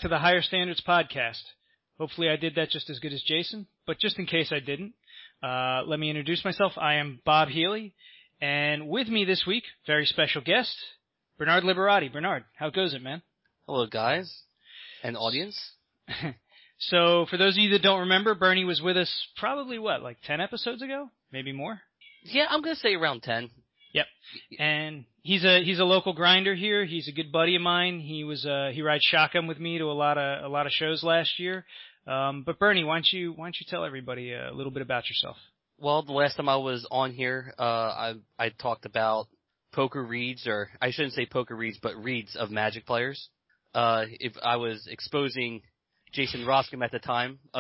to the Higher Standards Podcast. Hopefully I did that just as good as Jason, but just in case I didn't, let me introduce myself. I am Bob Healy, and with me this week, very special guest, Bernard Liberati. Bernard, how goes it, man? Hello, guys and audience. So, for those of you that don't remember, Bernie was with us probably, 10 episodes ago? Maybe more? Yeah, I'm going to say around 10. Yep. And he's a local grinder here. He's a good buddy of mine. He rides shotgun with me to a lot of shows last year. But Bernie, why don't you tell everybody a little bit about yourself? Well, the last time I was on here, I talked about poker reads, or I shouldn't say poker reads, but reads of Magic players. If I was exposing Jason Roscom at the time of,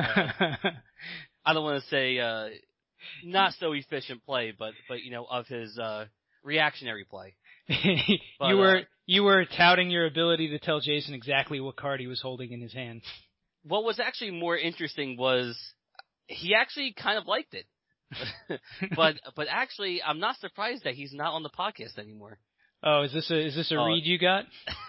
I don't want to say, not so efficient play, but of his reactionary play. But, you were touting your ability to tell Jason exactly what card he was holding in his hand. What was actually more interesting was he actually kind of liked it. but actually, I'm not surprised that he's not on the podcast anymore. Oh, is this a read you got?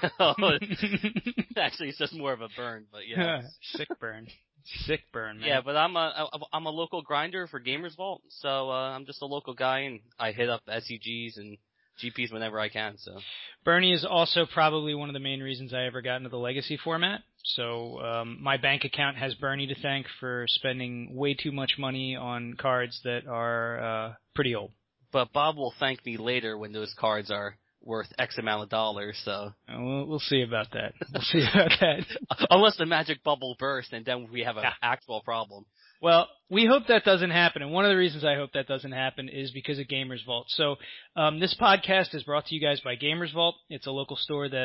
Actually, it's just more of a burn, but yeah. Sick burn, man. Yeah, but I'm a local grinder for Gamers Vault, so I'm just a local guy, and I hit up SCGs and GPs whenever I can. So Bernie is also probably one of the main reasons I ever got into the Legacy format. So my bank account has Bernie to thank for spending way too much money on cards that are pretty old. But Bob will thank me later when those cards are worth X amount of dollars, so. We'll see about that. Unless the magic bubble bursts, and then we have an actual problem. Well, we hope that doesn't happen, and one of the reasons I hope that doesn't happen is because of Gamers Vault. So, this podcast is brought to you guys by Gamers Vault. It's a local store that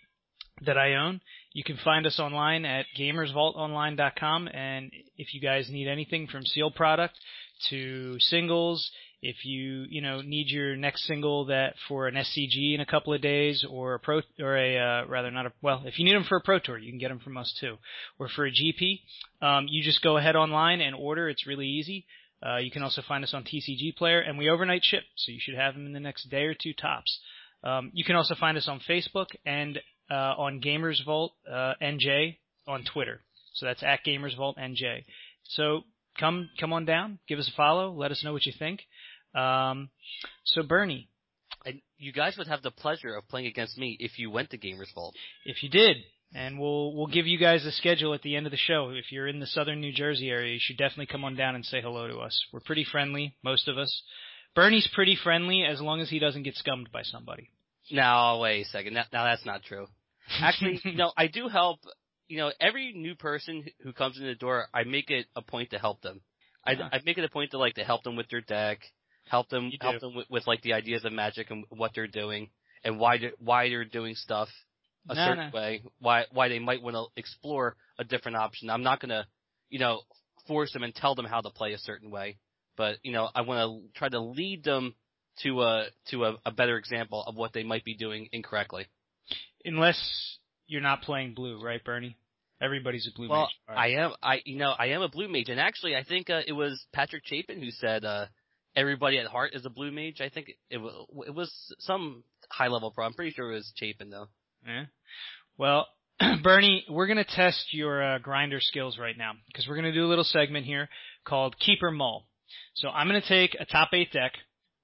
I own. You can find us online at gamersvaultonline.com, and if you guys need anything from sealed product to singles, if you need your next single that for an SCG in a couple of days, or if you need them for a Pro Tour, you can get them from us too. Or for a GP, you just go ahead online and order. It's really easy. You can also find us on TCG Player, and we overnight ship, so you should have them in the next day or two tops. You can also find us on Facebook and on Gamers Vault NJ on Twitter. So that's at Gamers Vault NJ. So come on down, give us a follow, let us know what you think. So Bernie. And you guys would have the pleasure of playing against me if you went to Gamers Vault. If you did. And we'll give you guys a schedule at the end of the show. If you're in the southern New Jersey area, you should definitely come on down and say hello to us. We're pretty friendly, most of us. Bernie's pretty friendly as long as he doesn't get scummed by somebody. No, wait a second. Now that's not true. Actually, I do help, every new person who comes in the door, I make it a point to help them. I make it a point to help them with their deck, help them with the ideas of Magic and what they're doing, and why they're doing stuff a certain way, why they might want to explore a different option. I'm not gonna, force them and tell them how to play a certain way, but I want to try to lead them to a better example of what they might be doing incorrectly. Unless you're not playing blue, right, Bernie? Everybody's a blue mage. Well, right. I am a blue mage, and actually, I think it was Patrick Chapin who said everybody at heart is a blue mage. I think it was some high level pro. I'm pretty sure it was Chapin though. Yeah. Well, Bernie, we're gonna test your grinder skills right now because we're gonna do a little segment here called Keep or Mull. So I'm gonna take a top 8 deck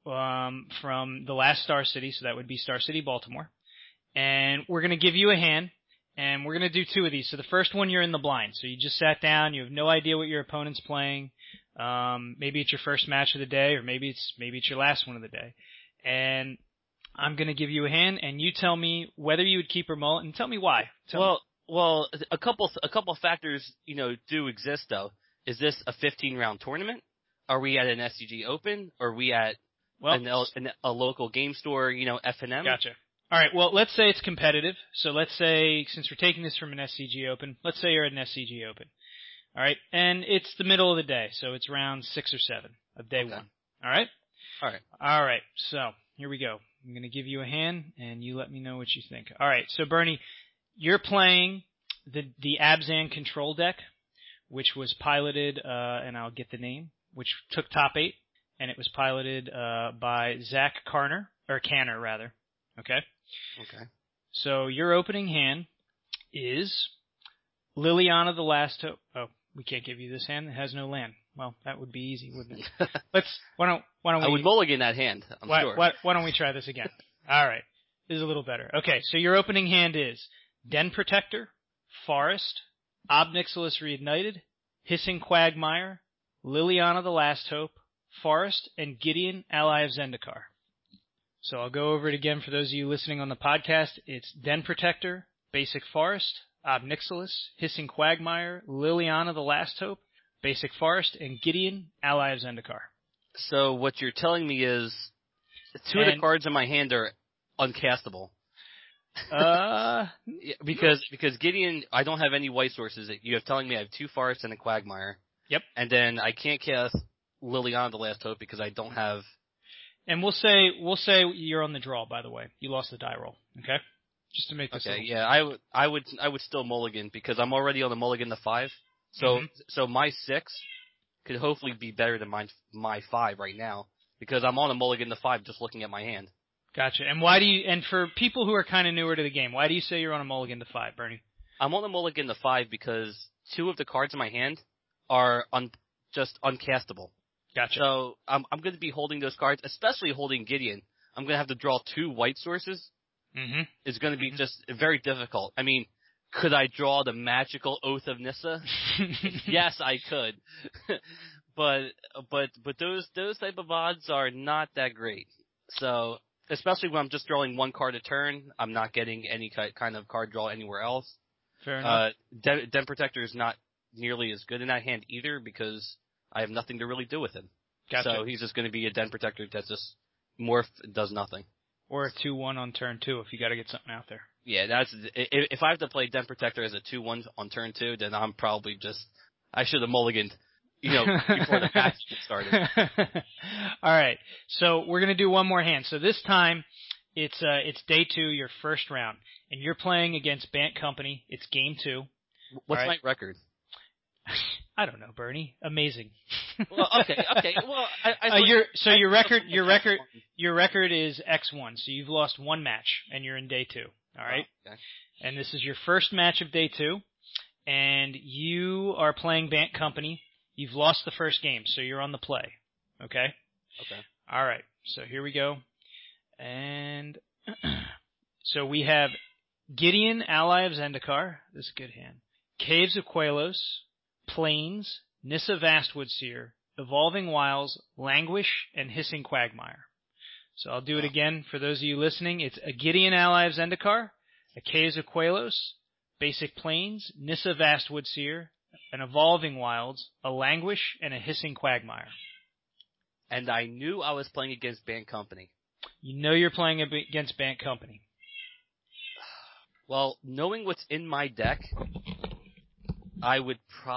from the last Star City, so that would be Star City Baltimore, and we're gonna give you a hand. And we're going to do 2 of these. So the first one, you're in the blind. So you just sat down. You have no idea what your opponent's playing. Maybe it's your first match of the day, or maybe it's your last one of the day. And I'm going to give you a hand, and you tell me whether you would keep or mull, and tell me why. Well, a couple factors, do exist though. Is this a 15-round tournament? Are we at an SCG Open? Or are we at a local game store? F&M? Gotcha. All right, well, let's say it's competitive. So let's say, since we're taking this from an SCG Open, let's say you're at an SCG Open. All right, and it's the middle of the day, so it's round 6 or 7 of day 1. All right? All right, so here we go. I'm going to give you a hand, and you let me know what you think. All right, so Bernie, you're playing the Abzan control deck, which was piloted, and I'll get the name, which took top 8, and it was piloted by Zach Canner. Okay? Okay. So your opening hand is Liliana the Last Hope. Oh, we can't give you this hand. It has no land. Well, that would be easy, wouldn't it? Why don't we? I would mulligan that hand. I'm sure. Why don't we try this again? All right, this is a little better. Okay, so your opening hand is Den Protector, Forest, Ob Nixilis Reignited, Hissing Quagmire, Liliana the Last Hope, Forest, and Gideon, ally of Zendikar. So I'll go over it again for those of you listening on the podcast. It's Den Protector, Basic Forest, Ob Nixilis, Hissing Quagmire, Liliana the Last Hope, Basic Forest, and Gideon, ally of Zendikar. So what you're telling me is two of the cards in my hand are uncastable. Because Gideon, I don't have any white sources. You have telling me I have 2 Forests and a Quagmire. Yep. And then I can't cast Liliana the Last Hope because I don't have. And we'll say you're on the draw. By the way, you lost the die roll. Okay. Just to make this. Okay. Yeah, I would still mulligan because I'm already on the mulligan the 5. So my 6 could hopefully be better than my 5 right now because I'm on a mulligan the 5 just looking at my hand. Gotcha. And why do you? And for people who are kind of newer to the game, why do you say you're on a mulligan the 5, Bernie? I'm on a mulligan the 5 because 2 of the cards in my hand are just uncastable. Gotcha. So I'm going to be holding those cards, especially holding Gideon. I'm going to have to draw 2 white sources. Mm-hmm. It's going to be just very difficult. I mean, could I draw the magical Oath of Nissa? Yes, I could. but those type of odds are not that great. So especially when I'm just drawing 1 card a turn, I'm not getting any kind of card draw anywhere else. Fair enough. Den Protector is not nearly as good in that hand either because I have nothing to really do with him. Gotcha. So he's just going to be a Den Protector that just morph does nothing. Or a 2/1 on turn 2 if you got to get something out there. Yeah, if I have to play Den Protector as a 2/1 on turn 2, then I'm probably I should have mulliganed, before the patch started. All right, so we're gonna do one more hand. So this time, it's day 2, your first round, and you're playing against Bant Company. It's game 2. What's my record? I don't know, Bernie. Amazing. Well, okay. Well, your record is X1. So you've lost 1 match, and you're in day 2. All right. Oh, okay. And this is your first match of day 2, and you are playing Bant Company. You've lost the first game, so you're on the play. Okay. Okay. All right. So here we go, and so we have Gideon, ally of Zendikar. This is a good hand. Caves of Quelos, Plains, Nissa Vastwood Seer, Evolving Wilds, Languish, and Hissing Quagmire. So I'll do it again for those of you listening. It's a Gideon, ally of Zendikar, a Caves of Quelos, Basic Plains, Nissa Vastwood Seer, an Evolving Wilds, a Languish, and a Hissing Quagmire. And I knew I was playing against Bant Company. You know you're playing against Bant Company. Well, knowing what's in my deck, I would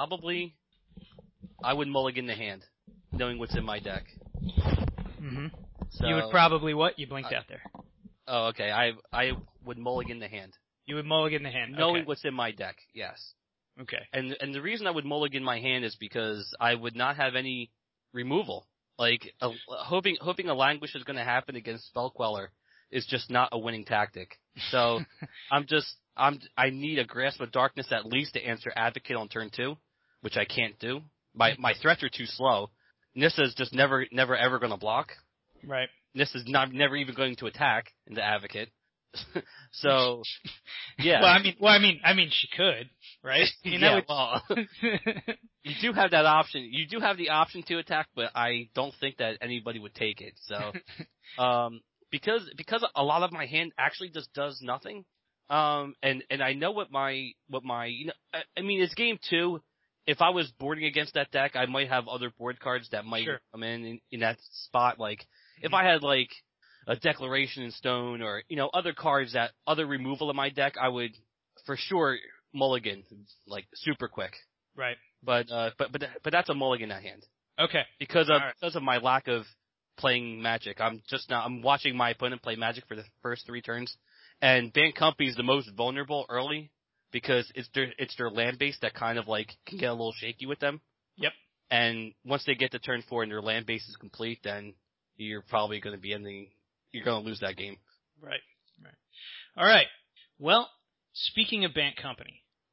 mulligan the hand, knowing what's in my deck. Mm-hmm. So, you would probably what? You blinked out there. Oh, okay. I would mulligan the hand. You would mulligan the hand. Knowing what's in my deck, yes. Okay. And the reason I would mulligan my hand is because I would not have any removal. Like, hoping a Languish is going to happen against Spellqueller is just not a winning tactic. So, I need a Grasp of Darkness at least to answer Advocate on turn 2, which I can't do. My threats are too slow. Nissa is just never ever going to block. Right. Nissa's never even going to attack into Advocate. So, yeah. Well, I mean, she could, right? Well, you do have that option. You do have the option to attack, but I don't think that anybody would take it. So, because a lot of my hand actually just does nothing. And I know what my I mean, it's game 2. If I was boarding against that deck, I might have other board cards that might come in that spot. Like, if I had like a Declaration in Stone or, other cards other removal in my deck, I would for sure mulligan, like, super quick. Right. But that's a mulligan at hand. Okay. Because of my lack of playing Magic. I'm watching my opponent play Magic for the first 3 turns. And Bant Company is the most vulnerable early because it's their land base that kind of like can get a little shaky with them. Yep. And once they get to turn 4 and their land base is complete, then you're probably going to you're going to lose that game. Right. All right. Well, speaking of Bant Company,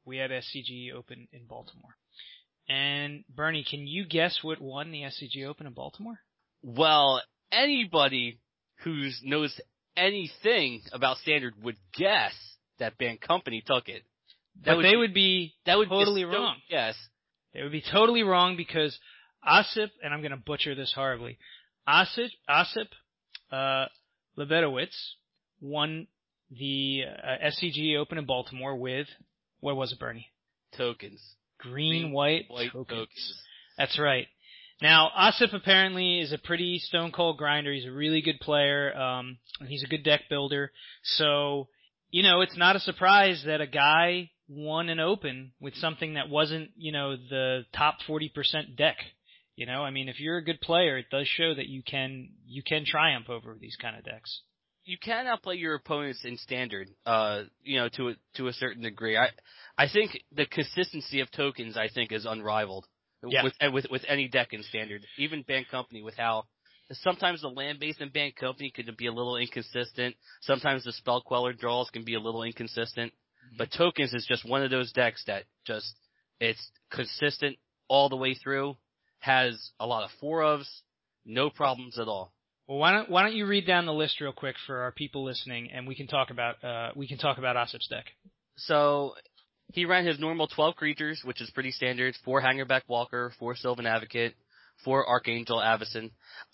we had SCG Open in Baltimore. And Bernie, can you guess what won the SCG Open in Baltimore? Well, anybody who knows anything about Standard would guess that Band Company took it. But they would be totally wrong. Yes. They would be totally wrong because Osip, and I'm going to butcher this horribly, Osip Lebedowitz won the SCG Open in Baltimore with, what was it, Bernie? Tokens. Green, white tokens. That's right. Now, Osip apparently is a pretty stone-cold grinder. He's a really good player. He's a good deck builder. So, it's not a surprise that a guy won an Open with something that wasn't, the top 40% deck. If you're a good player, it does show that you can triumph over these kind of decks. You can outplay your opponents in Standard, to a certain degree. I think the consistency of tokens, is unrivaled. Yeah. With any deck in Standard, even Band Company, with how sometimes the land base in Band Company could be a little inconsistent. Sometimes the spell queller draws can be a little inconsistent. Mm-hmm. But tokens is just one of those decks that it's consistent all the way through. Has a lot of 4-ofs, no problems at all. Well, why don't you read down the list real quick for our people listening, and we can talk about Osip's deck. So he ran his normal 12 creatures, which is pretty standard. 4 Hangerback Walker, 4 Sylvan Advocate, 4 Archangel Avacyn.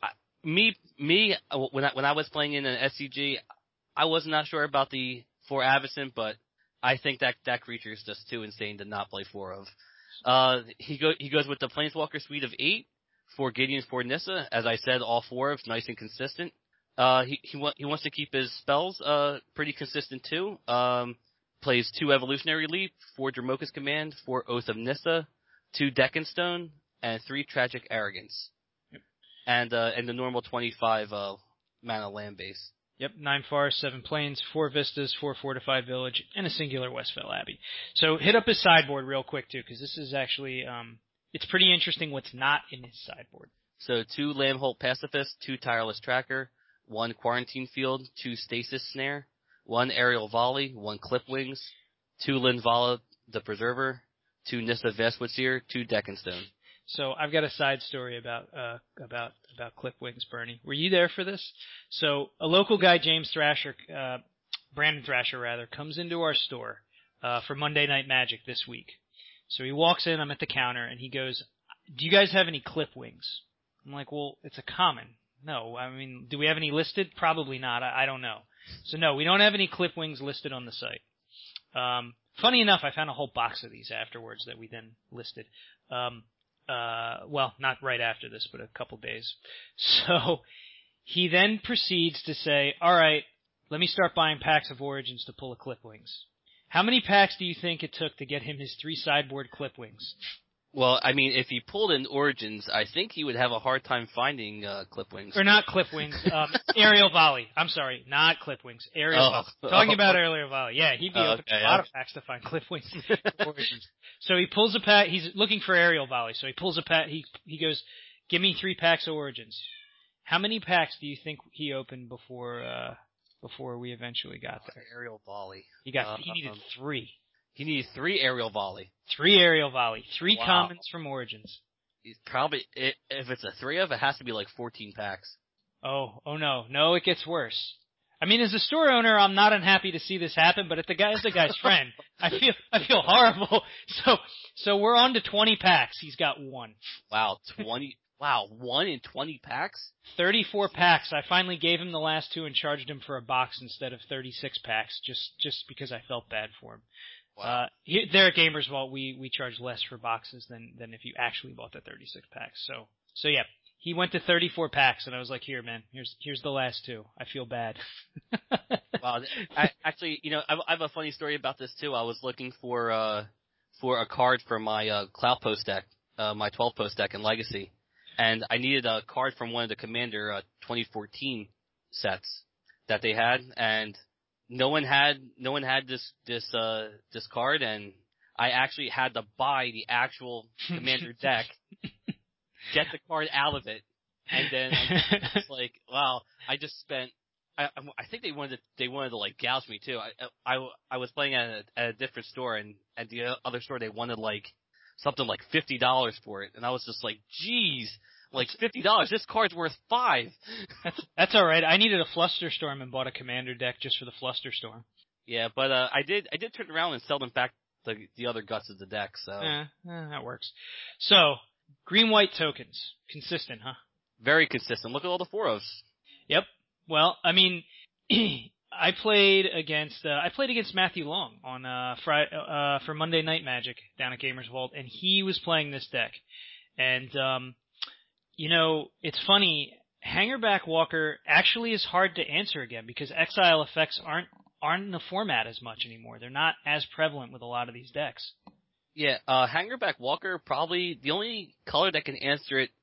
When I was playing in an SCG, I was not sure about the 4 Avacyn, but I think that creature is just too insane to not play 4 of. He goes with the Planeswalker suite of 8 for Gideon, for Nissa. As I said, all 4 of nice and consistent. He wants to keep his spells pretty consistent too. Plays 2 Evolutionary Leap, 4 Dromoka's Command, 4 Oath of Nissa, 2 Deckenstone, and 3 Tragic Arrogance. Yep. And the normal 25 mana land base. Yep, 9 forests, 7 plains, 4 vistas, 4 fortified village, and a singular Westfell Abbey. So hit up his sideboard real quick too, because this is actually it's pretty interesting what's not in his sideboard. So 2 Lambholt Pacifist, 2 Tireless Tracker, 1 Quarantine Field, 2 Stasis Snare, 1 Aerial Volley, 1 Clipwings, 2 Linvala the Preserver, 2 Nissa Vestwoodsir, 2 Deckenstone. So I've got a side story about Clipwings, Bernie. Were you there for this? So a local guy, Brandon Thrasher rather, comes into our store for Monday Night Magic this week. So he walks in, I'm at the counter, and he goes, "Do you guys have any Clipwings?" I'm like, "Well, it's a common." No, do we have any listed? Probably not. I don't know. So no, we don't have any Clipwings listed on the site. Funny enough, I found a whole box of these afterwards that we then listed. Well, not right after this, but a couple days. So he then proceeds to say, all right, let me start buying packs of Origins to pull a Clipwings. How many packs do you think it took to get him his 3 sideboard Clipwings? Well, if he pulled in Origins, I think he would have a hard time finding Clipwings. Or not Clipwings, Aerial Volley. I'm sorry, not Clipwings. Aerial Volley. Talking about Aerial Volley. Yeah, he'd be open to a lot of packs to find Clipwings. Origins. So he pulls a pack. He's looking for Aerial Volley. So he pulls a pack. He goes, "Give me 3 packs of Origins." How many packs do you think he opened before we eventually got there? Aerial Volley. He needed 3. He needs 3 Aerial Volley. 3 Aerial Volley. 3 commons from Origins. He's probably, if it's a 3 of, it has to be like 14 packs. Oh no. No, it gets worse. As a store owner, I'm not unhappy to see this happen, but if the guy's the guy's friend, I feel horrible. So we're on to 20 packs. He's got 1. Wow, 20. Wow, 1 in 20 packs? 34 packs. I finally gave him the last 2 and charged him for a box instead of 36 packs, just because I felt bad for him. Wow. There at Gamers Vault, we charge less for boxes than if you actually bought the 36 packs. So yeah, he went to 34 packs, and I was like, "Here, man, here's the last 2. I feel bad." Wow. Actually, I have a funny story about this too. I was looking for a card for my Cloud Post deck, my 12 post deck in Legacy, and I needed a card from one of the Commander 2014 sets that they had, and no one had this card, and I actually had to buy the actual Commander deck, get the card out of it, and then it's like, wow, I just spent I think they wanted to like gouge me too. I was playing at a different store, and at the other store they wanted like something like $50 for it, and I was just like, geez, like $50. This card's worth $5. That's all right. I needed a Flusterstorm and bought a Commander deck just for the Flusterstorm. Yeah, but I did turn around and sell them back the other guts of the deck. So that works. So green-white tokens, consistent, huh? Very consistent. Look at all the 4-ofs. Yep. Well, I mean, I played against Matthew Long on Friday for Monday Night Magic down at Gamers Vault, and he was playing this deck. And you know, it's funny. Hangerback Walker actually is hard to answer again because exile effects aren't in the format as much anymore. They're not as prevalent with a lot of these decks. Yeah, Hangerback Walker, probably the only color that can answer it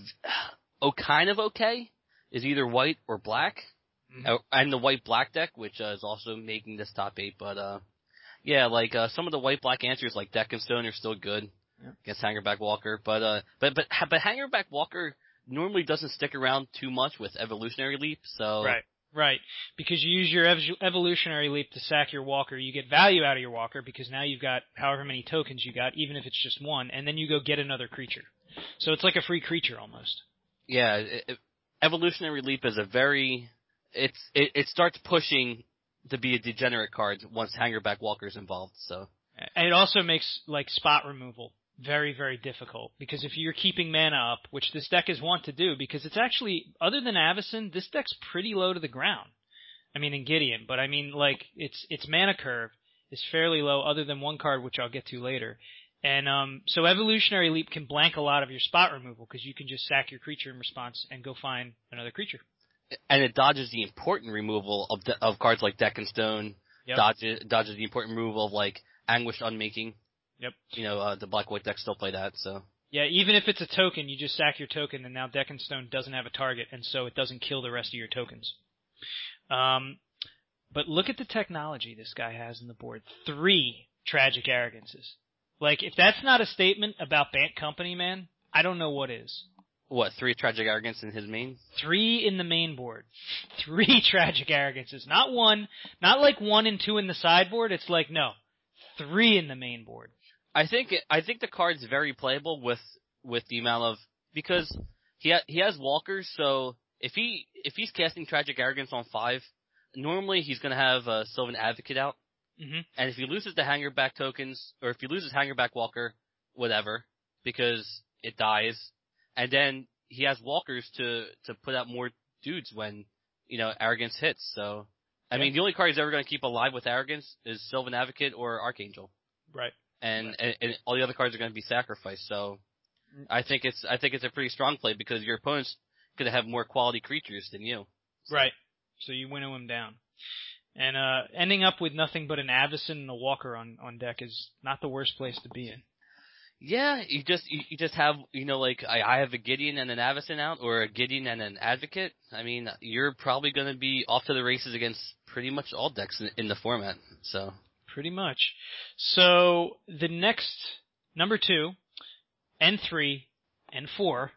kind of okay is either white or black. Mm-hmm. And the white-black deck, which is also making this top 8. But yeah, like some of the white-black answers like Deck and Stone are still good against Hangerback Walker. But Hangerback Walker normally doesn't stick around too much with Evolutionary Leap, so... Right, because you use your Evolutionary Leap to sack your Walker. You get value out of your Walker because now you've got however many tokens you got, even if it's just one, and then you go get another creature. So it's like a free creature almost. Yeah, Evolutionary Leap is a very... It starts pushing to be a degenerate card once Hangerback Walker's involved, so... And it also makes, like, spot removal very, very difficult, because if you're keeping mana up, which this deck is wont to do, because it's actually, other than Avacyn, this deck's pretty low to the ground. I mean, in Gideon, but I mean, like, its mana curve is fairly low, other than one card, which I'll get to later. And so Evolutionary Leap can blank a lot of your spot removal, because you can just sack your creature in response and go find another creature. And it dodges the important removal of cards like Deck and Stone, dodges the important removal of, like, Anguished Unmaking. Yep. You know, the black-white decks still play that, so. Yeah, even if it's a token, you just sack your token, and now Deck and Stone doesn't have a target, and so it doesn't kill the rest of your tokens. But look at the technology this guy has in the board. 3 Tragic Arrogances. Like, if that's not a statement about Bant Company, man, I don't know what is. What, 3 Tragic Arrogance in his main? 3 in the main board. 3 Tragic Arrogances. Not 1, not like 1 and 2 in the sideboard, it's like, no. 3 in the main board. I think the card's very playable with the amount of, because he has walkers, so if he's casting Tragic Arrogance on 5, normally he's gonna have Sylvan Advocate out, and if he loses the Hangerback tokens, or if he loses Hangerback Walker, whatever, because it dies, and then he has walkers to put out more dudes when Arrogance hits. So I mean, the only card he's ever gonna keep alive with Arrogance is Sylvan Advocate or Archangel. Right. And all the other cards are going to be sacrificed. So I think it's a pretty strong play because your opponent's going to have more quality creatures than you. So. Right. So you winnow him down. And ending up with nothing but an Avacyn and a Walker on deck is not the worst place to be in. Yeah, you just have like I have a Gideon and an Avacyn out, or a Gideon and an Advocate. I mean, you're probably going to be off to the races against pretty much all decks in the format. So. Pretty much. So the next number 2 and 3 and 4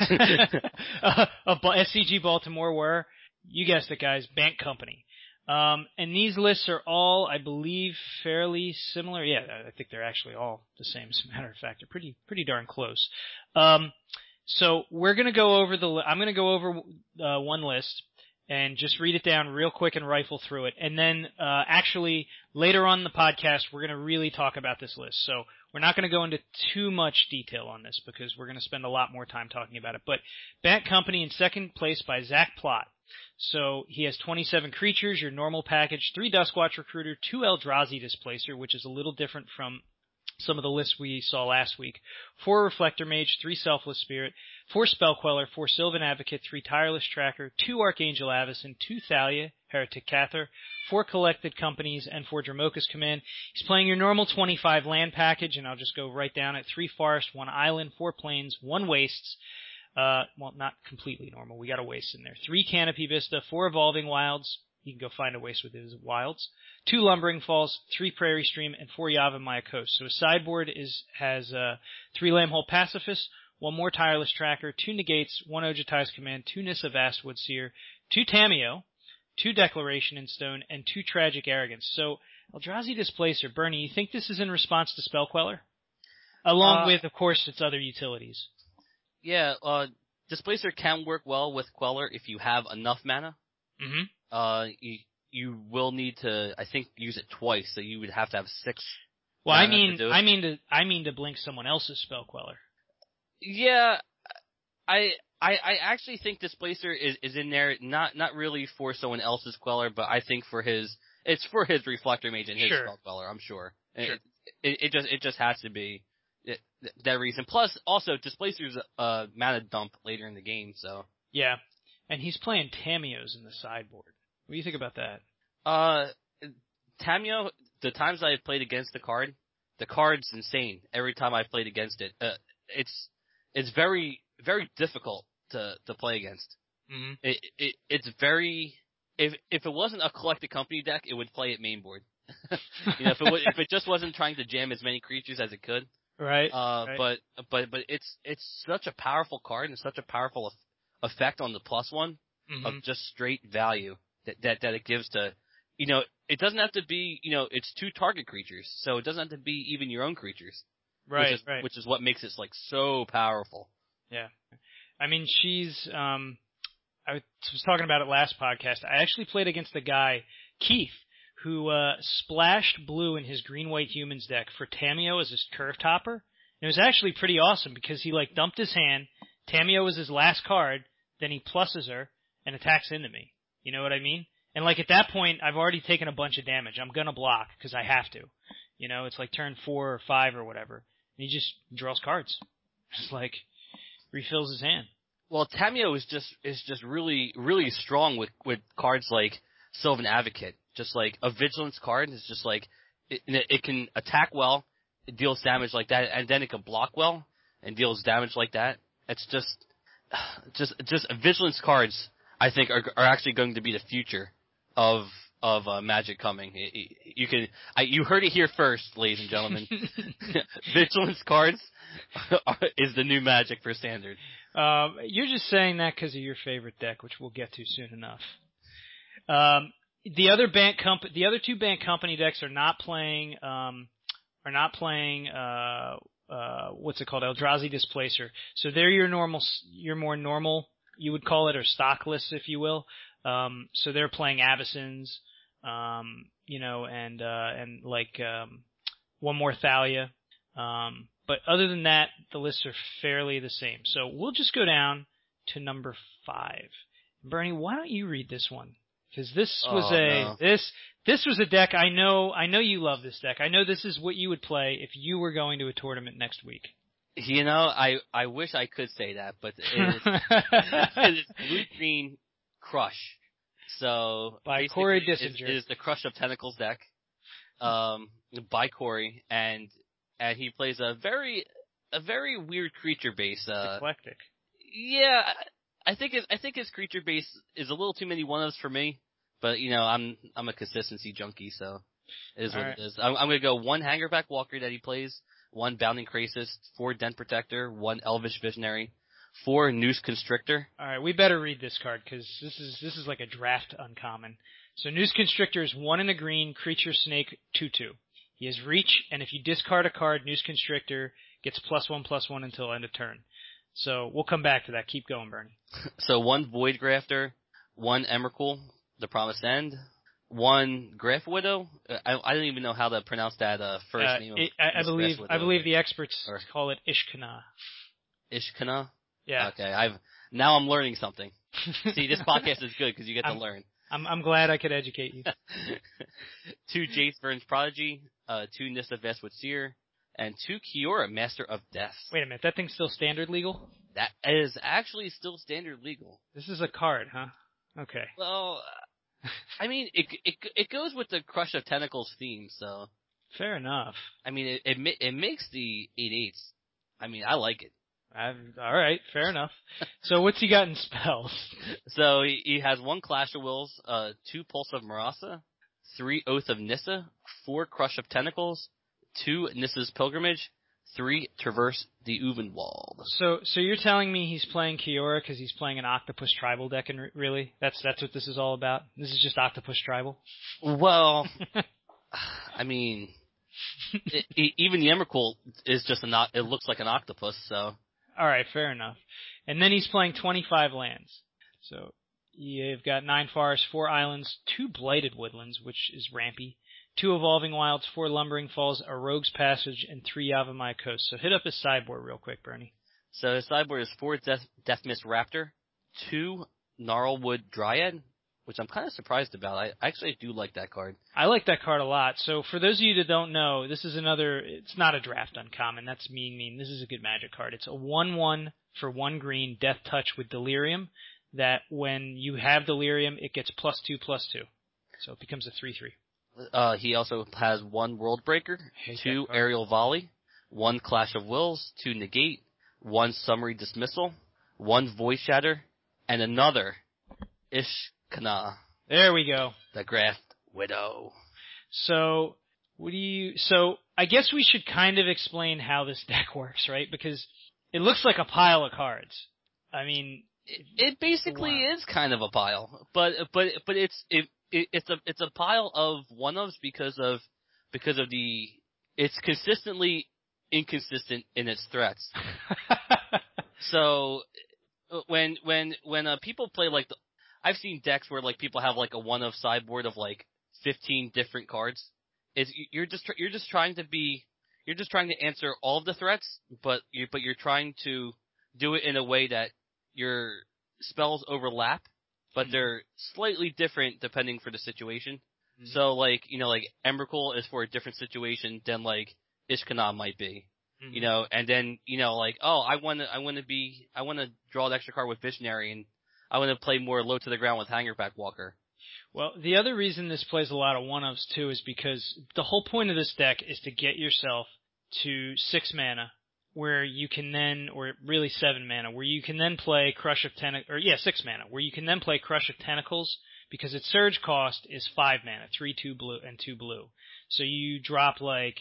of SCG Baltimore were, you guessed it, guys, Bant Company. And these lists are all, I believe, fairly similar. Yeah, I think they're actually all the same. As a matter of fact, they're pretty darn close. So we're gonna go over I'm gonna go over one list and just read it down real quick and rifle through it. And then, actually, later on in the podcast, we're going to really talk about this list. So we're not going to go into too much detail on this because we're going to spend a lot more time talking about it. But Bant Company in second place by Zach Plott. So he has 27 creatures, your normal package, 3 Duskwatch Recruiter, 2 Eldrazi Displacer, which is a little different from some of the lists we saw last week, 4 Reflector Mage, 3 Selfless Spirit, 4 Spell Queller, 4 Sylvan Advocate, 3 Tireless Tracker, 2 Archangel Avacyn, 2 Thalia, Heretic Cathar, 4 Collected Companies, and 4 Dromoka's Command. He's playing your normal 25 land package, and I'll just go right down it. 3 Forest, 1 Island, 4 Plains, 1 Wastes. Well, not completely normal. We got a Waste in there. 3 Canopy Vista, 4 Evolving Wilds. You can go find a Waste with his Wilds. 2 Lumbering Falls, 3 Prairie Stream, and 4 Yavimaya Coast. So his sideboard has 3 Lambhole Pacifist, 1 more Tireless Tracker, 2 Negates, 1 Ojutai's Command, 2 Nissa Vastwood Seer, 2 Tamiyo, 2 Declaration in Stone, and 2 Tragic Arrogance. So Eldrazi Displacer, Bernie, you think this is in response to Spell Queller? Along with, of course, its other utilities. Yeah, Displacer can work well with Queller if you have enough mana. Mm-hmm. You will need to, I think, use it twice, so you would have to have 6. Well, I mean to blink someone else's Spell Queller. Yeah, I actually think Displacer is in there not really for someone else's Queller, but I think it's for his Reflector Mage and his Spell Queller, I'm sure. Sure. It just has to be that reason. Plus, also, Displacer's a mana dump later in the game, so. Yeah, and he's playing Tamiyo's in the sideboard. What do you think about that? Tamiyo, the times I've played against the card's insane. Every time I've played against it, it's very, very difficult to play against. Mm-hmm. It's very, if it wasn't a Collected Company deck, it would play at main board. If it just wasn't trying to jam as many creatures as it could. Right. But it's such a powerful card and such a powerful effect on the +1 of just straight value that it gives to, it doesn't have to be, it's 2 target creatures, so it doesn't have to be even your own creatures. Right. Which is what makes it so powerful. Yeah. I mean, she's, I was talking about it last podcast. I actually played against a guy, Keith, who splashed blue in his green-white humans deck for Tamiyo as his curve topper. And it was actually pretty awesome because he dumped his hand, Tamiyo was his last card, then he pluses her and attacks into me. You know what I mean? And at that point, I've already taken a bunch of damage. I'm gonna block because I have to. It's turn 4 or 5 or whatever. And he just draws cards. Just refills his hand. Well, Tamiyo is just really, really strong with cards like Sylvan Advocate. Just a Vigilance card is just it can attack well, it deals damage like that, and then it can block well and deals damage like that. It's just Vigilance cards, I think, are actually going to be the future of Magic coming. You heard it here first, ladies and gentlemen. Vigilance cards is the new Magic for Standard. You're just saying that because of your favorite deck, which we'll get to soon enough. The other 2 Bant Company decks are not playing what's it called? Eldrazi Displacer. So they're your more normal, you would call it, or stockless, if you will. So they're playing Avacyn's, and one more Thalia. But other than that, the lists are fairly the same. So we'll just go down to number 5. Bernie, why don't you read this one? Because this was a deck. I know you love this deck. I know this is what you would play if you were going to a tournament next week. I wish I could say that, but it's Blue-Green Crush. So by Corey Dissinger. It is the Crush of Tentacles deck, by Corey, and he plays a very weird creature base. Eclectic. Yeah, I think his creature base is a little too many one-ofs for me, but I'm a consistency junkie, so it is what it is. I'm gonna go 1 Hangerback Walker that he plays, 1 Bounding Krasis, 4 Dent Protector, 1 Elvish Visionary, 4 Noose Constrictor. All right, we better read this card because this is like a draft uncommon. So Noose Constrictor is 1 in a green creature snake 2/2. He has reach, and if you discard a card, Noose Constrictor gets +1/+1 until end of turn. So we'll come back to that. Keep going, Bernie. So 1 Void Grafter, 1 Emrakul, the Promised End, 1 Graph Widow. I don't even know how to pronounce that first name. I believe the experts call it Ishkana. Ishkana? Yeah. Okay. Now I'm learning something. See, this podcast is good because you get to learn. I'm glad I could educate you. 2 Jace Vern's Prodigy, 2 Nissa Vestwood Seer, and 2 Kiora, Master of Death. Wait a minute, that thing's still standard legal? That is actually still standard legal. This is a card, huh? Okay. Well, I mean, it goes with the Crush of Tentacles theme, so. Fair enough. I mean, it makes the 8/8s. I mean, I like it. All right, fair enough. So what's he got in spells? So he has 1 Clash of Wills, 2 Pulse of Marasa, 3 Oath of Nissa, 4 Crush of Tentacles, 2 Nissa's Pilgrimage, 3, Traverse the Uvenwald. So you're telling me he's playing Kiora because he's playing an Octopus Tribal deck, and really, that's what this is all about? This is just Octopus Tribal? Well, I mean, even the Emrakul is just it looks like an octopus, so. Alright, fair enough. And then he's playing 25 lands. So you've got 9 forests, 4 islands, 2 blighted woodlands, which is rampy, 2 evolving wilds, 4 lumbering falls, a rogue's passage, and 3 Yavimaya coasts. So hit up his sideboard real quick, Bernie. So his sideboard is 4 Deathmist Raptor, 2 Gnarlwood Dryad, which I'm kind of surprised about. I actually do like that card. I like that card a lot. So for those of you that don't know, this is it's not a draft uncommon. That's mean. This is a good Magic card. It's a 1/1 for 1 green, Death Touch with Delirium, that when you have Delirium, it gets +2/+2. So it becomes a 3/3. He also has 1 World Breaker, 2 Aerial Volley, 1 Clash of Wills, 2 Negate, 1 Summary Dismissal, 1 Void Shatter, and another Ishkana. There we go. The Graft Widow. So I guess we should kind of explain how this deck works, right? Because it looks like a pile of cards. I mean, it basically is kind of a pile, but it's a pile of one-ofs because of it's consistently inconsistent in its threats. So when people play like I've seen decks where like people have like a one-of sideboard of like 15 different cards. You're just trying to answer all of the threats, but you're trying to do it in a way that your spells overlap, but they're slightly different depending for the situation. Mm-hmm. So like, like Emrakul is for a different situation than like Ishkana might be. Mm-hmm. And then, like, oh, I want to draw an extra card with Visionary, and I want to play more low to the ground with Hangerback Walker. Well, the other reason this plays a lot of one-ofs too is because the whole point of this deck is to get yourself to 6 mana, where you can then, or really 7 mana, where you can then play 6 mana, where you can then play Crush of Tentacles, because its surge cost is 5 mana, 3, 2 blue, and 2 blue. So you drop like,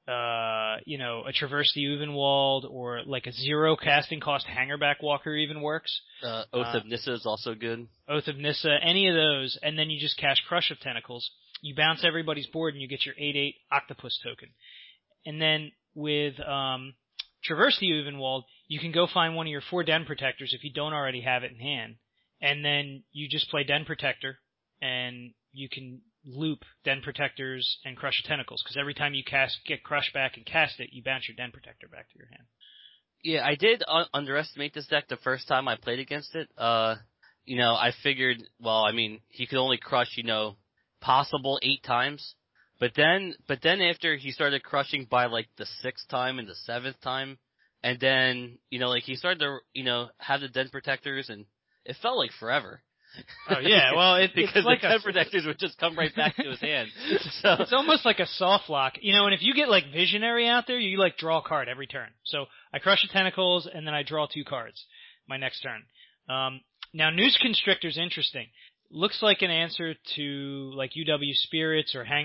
a Traverse the Uvenwald, or like a 0 casting cost Hangerback Walker even works. Oath of Nissa is also good. Oath of Nissa, any of those, and then you just cast Crush of Tentacles. You bounce everybody's board and you get your 8/8 Octopus token. And then with Traverse the Uvenwald, you can go find one of your 4 Den Protectors if you don't already have it in hand. And then you just play Den Protector, and you can loop Den Protectors and Crush of Tentacles, because every time you get Crush back and cast it, you bounce your Den Protector back to your hand. Yeah, I did underestimate this deck the first time I played against it. I figured, he could only crush, possible 8 times. But then after he started crushing by like the 6th time and the 7th time, and then, he started to, have the Den Protectors, and it felt like forever. Oh yeah, well, because it's like the Den Protectors would just come right back to his hand. So. It's almost like a soft lock, and if you get like Visionary out there, you like draw a card every turn. So I Crush the Tentacles, and then I draw 2 cards my next turn. Now Noose Constrictor's interesting. Looks like an answer to like UW Spirits or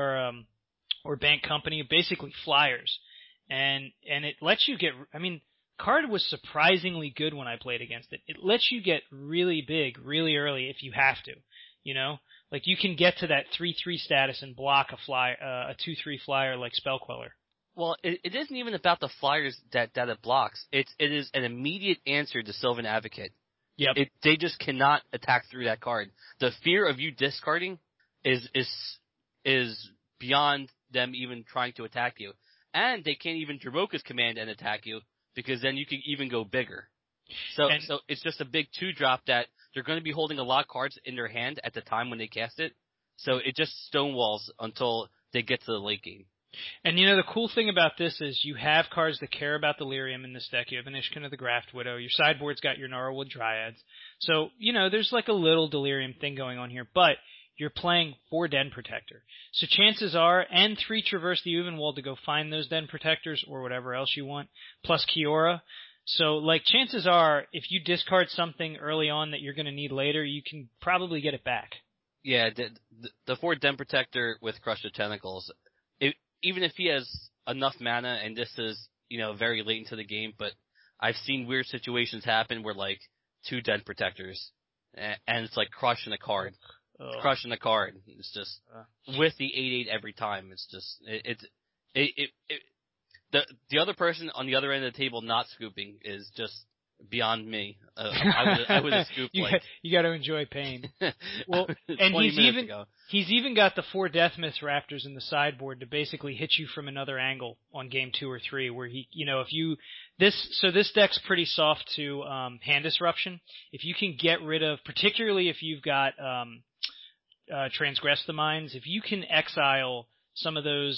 or Bank Company, basically flyers, and it lets you get. Card was surprisingly good when I played against it. It lets you get really big, really early if you have to. Like you can get to that 3/3 status and block a 2/3 flyer like Spell Queller. Well, it isn't even about the flyers that it blocks. It is an immediate answer to Sylvan Advocate. Yep. They just cannot attack through that card. The fear of you discarding is beyond them even trying to attack you. And they can't even Dromoka's command and attack you, because then you can even go bigger. So it's just a big 2-drop that they're going to be holding a lot of cards in their hand at the time when they cast it. So it just stonewalls until they get to the late game. And the cool thing about this is you have cards that care about Delirium in this deck. You have an Ishkana the Graft Widow. Your sideboard's got your Gnarlwood Dryads. So, there's like a little Delirium thing going on here, but you're playing 4 Den Protector. So chances are, and 3 Traverse the Uvenwald to go find those Den Protectors or whatever else you want, plus Kiora. So, chances are, if you discard something early on that you're going to need later, you can probably get it back. Yeah, the 4 Den Protector with Crush of Tentacles, even if he has enough mana and this is, very late into the game, but I've seen weird situations happen where like 2 Den Protectors, and it's like crushing a card. Crushing the card. It's just with the 8/8 every time. It's just the other person on the other end of the table not scooping is just beyond me. I would have scooped you got to enjoy pain. Well, and he's even got the 4 Deathmist Raptors in the sideboard to basically hit you from another angle on game 2 or 3, where this deck's pretty soft to hand disruption. If you can get rid of, particularly if you've got Transgress the Minds, if you can exile some of those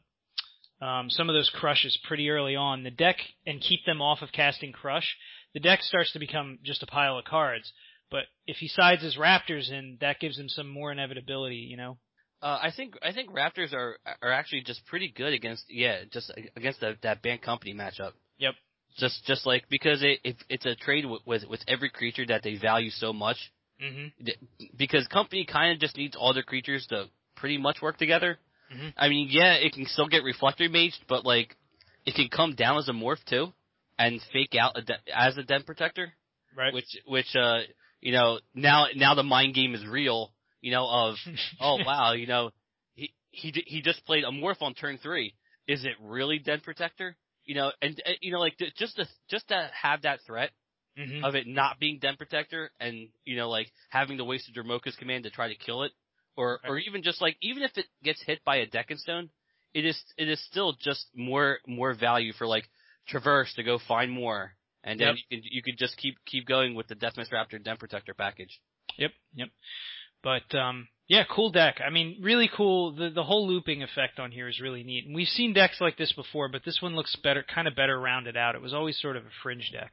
crushes pretty early on the deck and keep them off of casting Crush, the deck starts to become just a pile of cards. But if he sides his Raptors in, that gives him some more inevitability, I think Raptors are actually just pretty good against that Bant Company matchup. Yep. Just like because it's a trade with every creature that they value so much. Mm-hmm. Because Company kind of just needs all their creatures to pretty much work together. Mm-hmm. I mean, yeah, it can still get Reflector Maged, but like it can come down as a morph too, and fake out as a Den Protector. Right. Which now the mind game is real. Oh wow, he just played a morph on turn 3. Is it really Den Protector? Like just to have that threat. Mm-hmm. Of it not being Den Protector, and like having to waste a Dromoka's command to try to kill it, or even just like even if it gets hit by a Deckenstone, it is still just more value for like Traverse to go find more, and then you could just keep going with the Deathmist Raptor Den Protector package. Yep. But cool deck. I mean, really cool. The whole looping effect on here is really neat. And we've seen decks like this before, but this one looks kind of better rounded out. It was always sort of a fringe deck.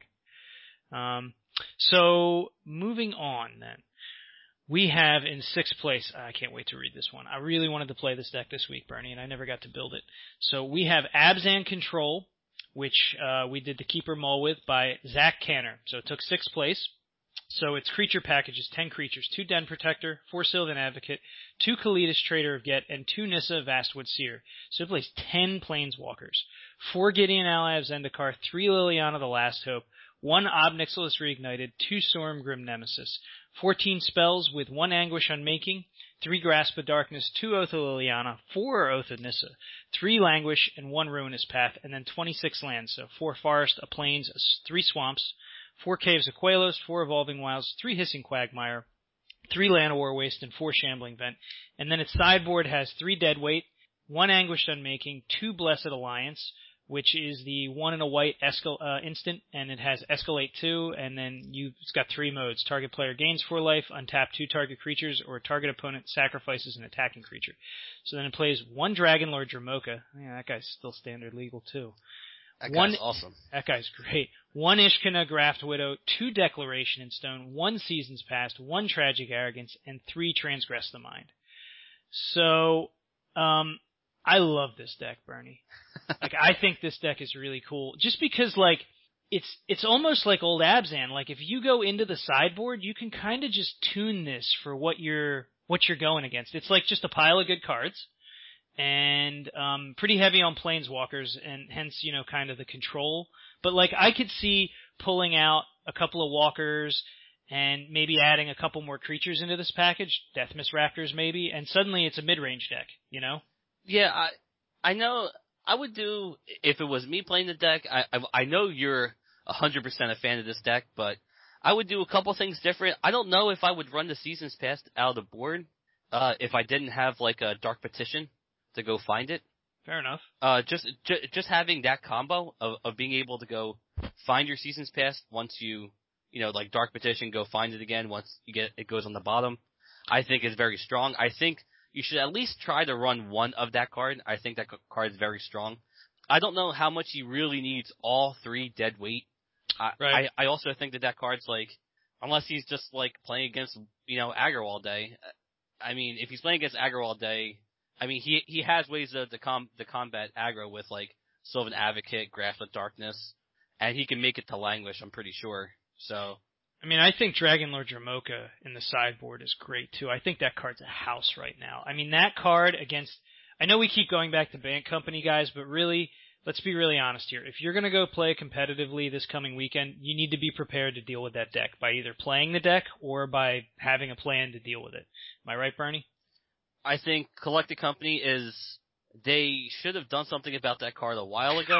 So moving on then, we have in 6th place, I can't wait to read this one. I really wanted to play this deck this week, Bernie, and I never got to build it. So we have Abzan Control, which we did the Keeper Mull with by Zach Canner. So it took 6th place. So its creature package is 10 creatures, 2 Den Protector, 4 Sylvan Advocate, 2 Kalitas Trader of Get, and 2 Nissa Vastwood Seer. So it plays 10 Planeswalkers, 4 Gideon Ally of Zendikar, 3 Liliana the Last Hope, 1 Ob Nixilis Reignited, 2 Storm Grim Nemesis, 14 spells with 1 Anguish Unmaking, 3 Grasp of Darkness, 2 Oath of Liliana, 4 Oath of Nissa, 3 Languish, and 1 Ruinous Path, and then 26 lands, so 4 Forest, a Plains, 3 Swamps, 4 Caves of Quelos, 4 Evolving Wilds, 3 Hissing Quagmire, 3 Llanowar Waste, and 4 Shambling Vent. And then its sideboard has 3 Deadweight, 1 Anguished Unmaking, 2 Blessed Alliance, which is the 1 in a white instant, and it has Escalate 2, and then it's got 3 modes. Target player gains 4 life, untap 2 target creatures, or target opponent sacrifices an attacking creature. So then it plays 1 Dragonlord Dromoka. Yeah, that guy's still standard legal too. That guy's awesome. That guy's great. 1 Ishkana Graft Widow, 2 Declaration in Stone, 1 Seasons Past, 1 Tragic Arrogance, and 3 Transgress the Mind. So, I love this deck, Bernie. I think this deck is really cool. Just because, it's almost like old Abzan. Like, if you go into the sideboard, you can kind of just tune this for what you're going against. It's like just a pile of good cards. And pretty heavy on Planeswalkers, and hence, kind of the control. But, I could see pulling out a couple of walkers and maybe adding a couple more creatures into this package, Deathmist Raptors maybe, and suddenly it's a mid-range deck, Yeah, I know I would do, if it was me playing the deck, I know you're 100% a fan of this deck, but I would do a couple things different. I don't know if I would run the Seasons Past out of the board if I didn't have, a Dark Petition to go find it. Fair enough. Just having that combo of being able to go find your Seasons Past once you Dark Petition, go find it again once it goes on the bottom, I think is very strong. I think you should at least try to run one of that card. I think that card is very strong. I don't know how much he really needs all 3 Deadweight. Right. I also think that card's unless he's just playing against, aggro all day. I mean, if he's playing against aggro all day, I mean, he has ways to combat aggro with Sylvan Advocate, Grasp of Darkness, and he can make it to Languish, I'm pretty sure. So, I mean, I think Dragonlord Dromoka in the sideboard is great too. I think that card's a house right now. I mean, that card against, I know we keep going back to Bant Company guys, but really, let's be really honest here. If you're going to go play competitively this coming weekend, you need to be prepared to deal with that deck by either playing the deck or by having a plan to deal with it. Am I right, Bernie? I think Collected Company they should have done something about that card a while ago.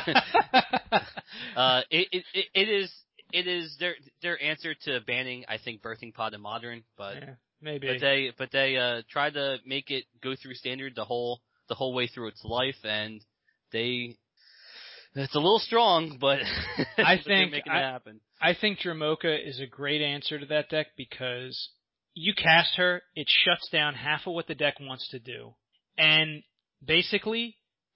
It is their answer to banning, I think, Birthing Pod in Modern, but yeah, maybe. But they tried to make it go through Standard the whole way through its life, and it's a little strong, but I think they're making it happen. I think Dromoka is a great answer to that deck because you cast her, it shuts down half of what the deck wants to do, and basically,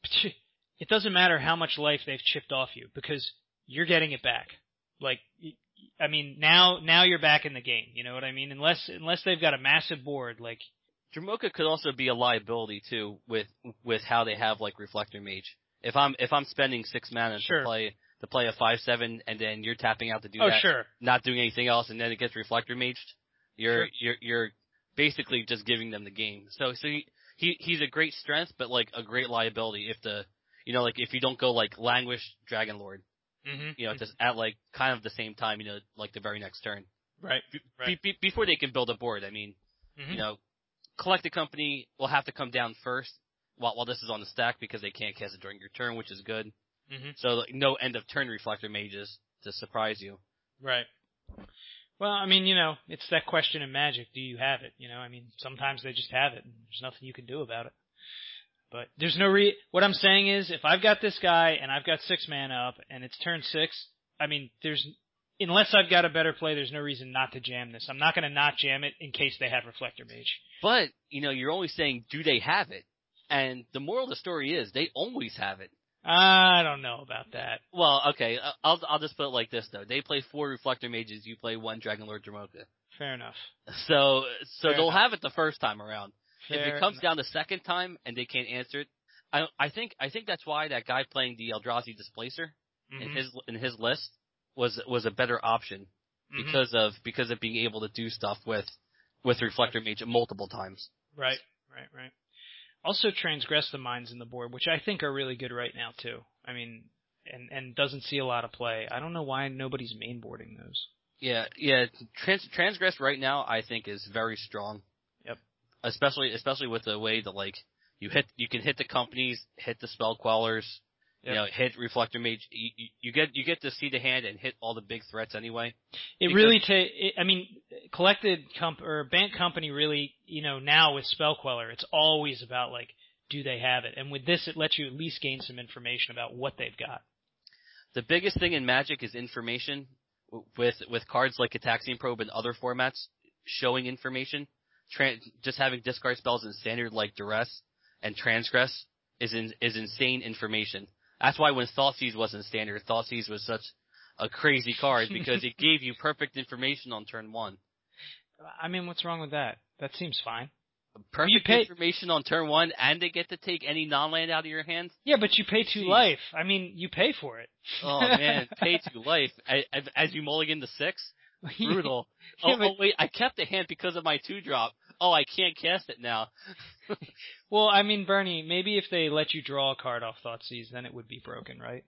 it doesn't matter how much life they've chipped off you because you're getting it back. Like, I mean, now you're back in the game. You know what I mean? Unless they've got a massive board, like. Dromoka could also be a liability too with how they have like Reflector Mage. If I'm spending 6 mana sure. to play a 5/7 and then you're tapping out to do that, sure. not doing anything else, and then it gets Reflector Maged, you're basically just giving them the game. So he's a great strength, but like a great liability if you don't go like Languish Dragon Lord, just at like kind of the same time, like the very next turn. Right. Before they can build a board. I mean, Collected Company will have to come down first while this is on the stack because they can't cast it during your turn, which is good. Mm-hmm. So like, no end of turn Reflector Mages to surprise you. Right. Well, I mean, it's that question in Magic. Do you have it? I mean, sometimes they just have it, and there's nothing you can do about it. But there's no what I'm saying is, if I've got this guy and I've got 6 mana up and it's turn 6, I mean, unless I've got a better play, there's no reason not to jam this. I'm not going to not jam it in case they have Reflector Mage. But, you're only saying, do they have it? And the moral of the story is, they always have it. I don't know about that. Well, okay, I'll just put it like this though. They play 4 Reflector Mages, you play 1 Dragonlord Dromoka. Fair enough. So Fair they'll enough. have it the first time around. Fair if it comes down the second time and they can't answer it, I think that's why that guy playing the Eldrazi Displacer in his list was a better option because of being able to do stuff with Reflector Mage multiple times. Right. Also transgress the Minds in the board, which I think are really good right now too. I mean, and doesn't see a lot of play. I don't know why nobody's mainboarding those. Yeah. Transgress right now I think is very strong. Yep. Especially with the way that like you can hit the companies, hit the spell quellers, yep. Hit Reflector Mage. You get to see the hand and hit all the big threats anyway. Collected or Bant Company really, now with Spell Queller, it's always about like, do they have it? And with this, it lets you at least gain some information about what they've got. The biggest thing in Magic is information. With cards like Ataxian Probe and other formats showing information, just having discard spells in Standard like Duress and Transgress is insane information. That's why when Thoughtseize was in Standard, Thoughtseize was such a crazy card because it gave you perfect information on turn 1. I mean, what's wrong with that? That seems fine. Perfect information on turn 1, and they get to take any non-land out of your hand? Yeah, but you pay 2 life. I mean, you pay for it. Oh, man, pay 2 life. As you mulligan to 6? Brutal. Wait, I kept the hand because of my 2-drop. Oh, I can't cast it now. Well, I mean, Bernie, maybe if they let you draw a card off Thoughtseize, then it would be broken, right?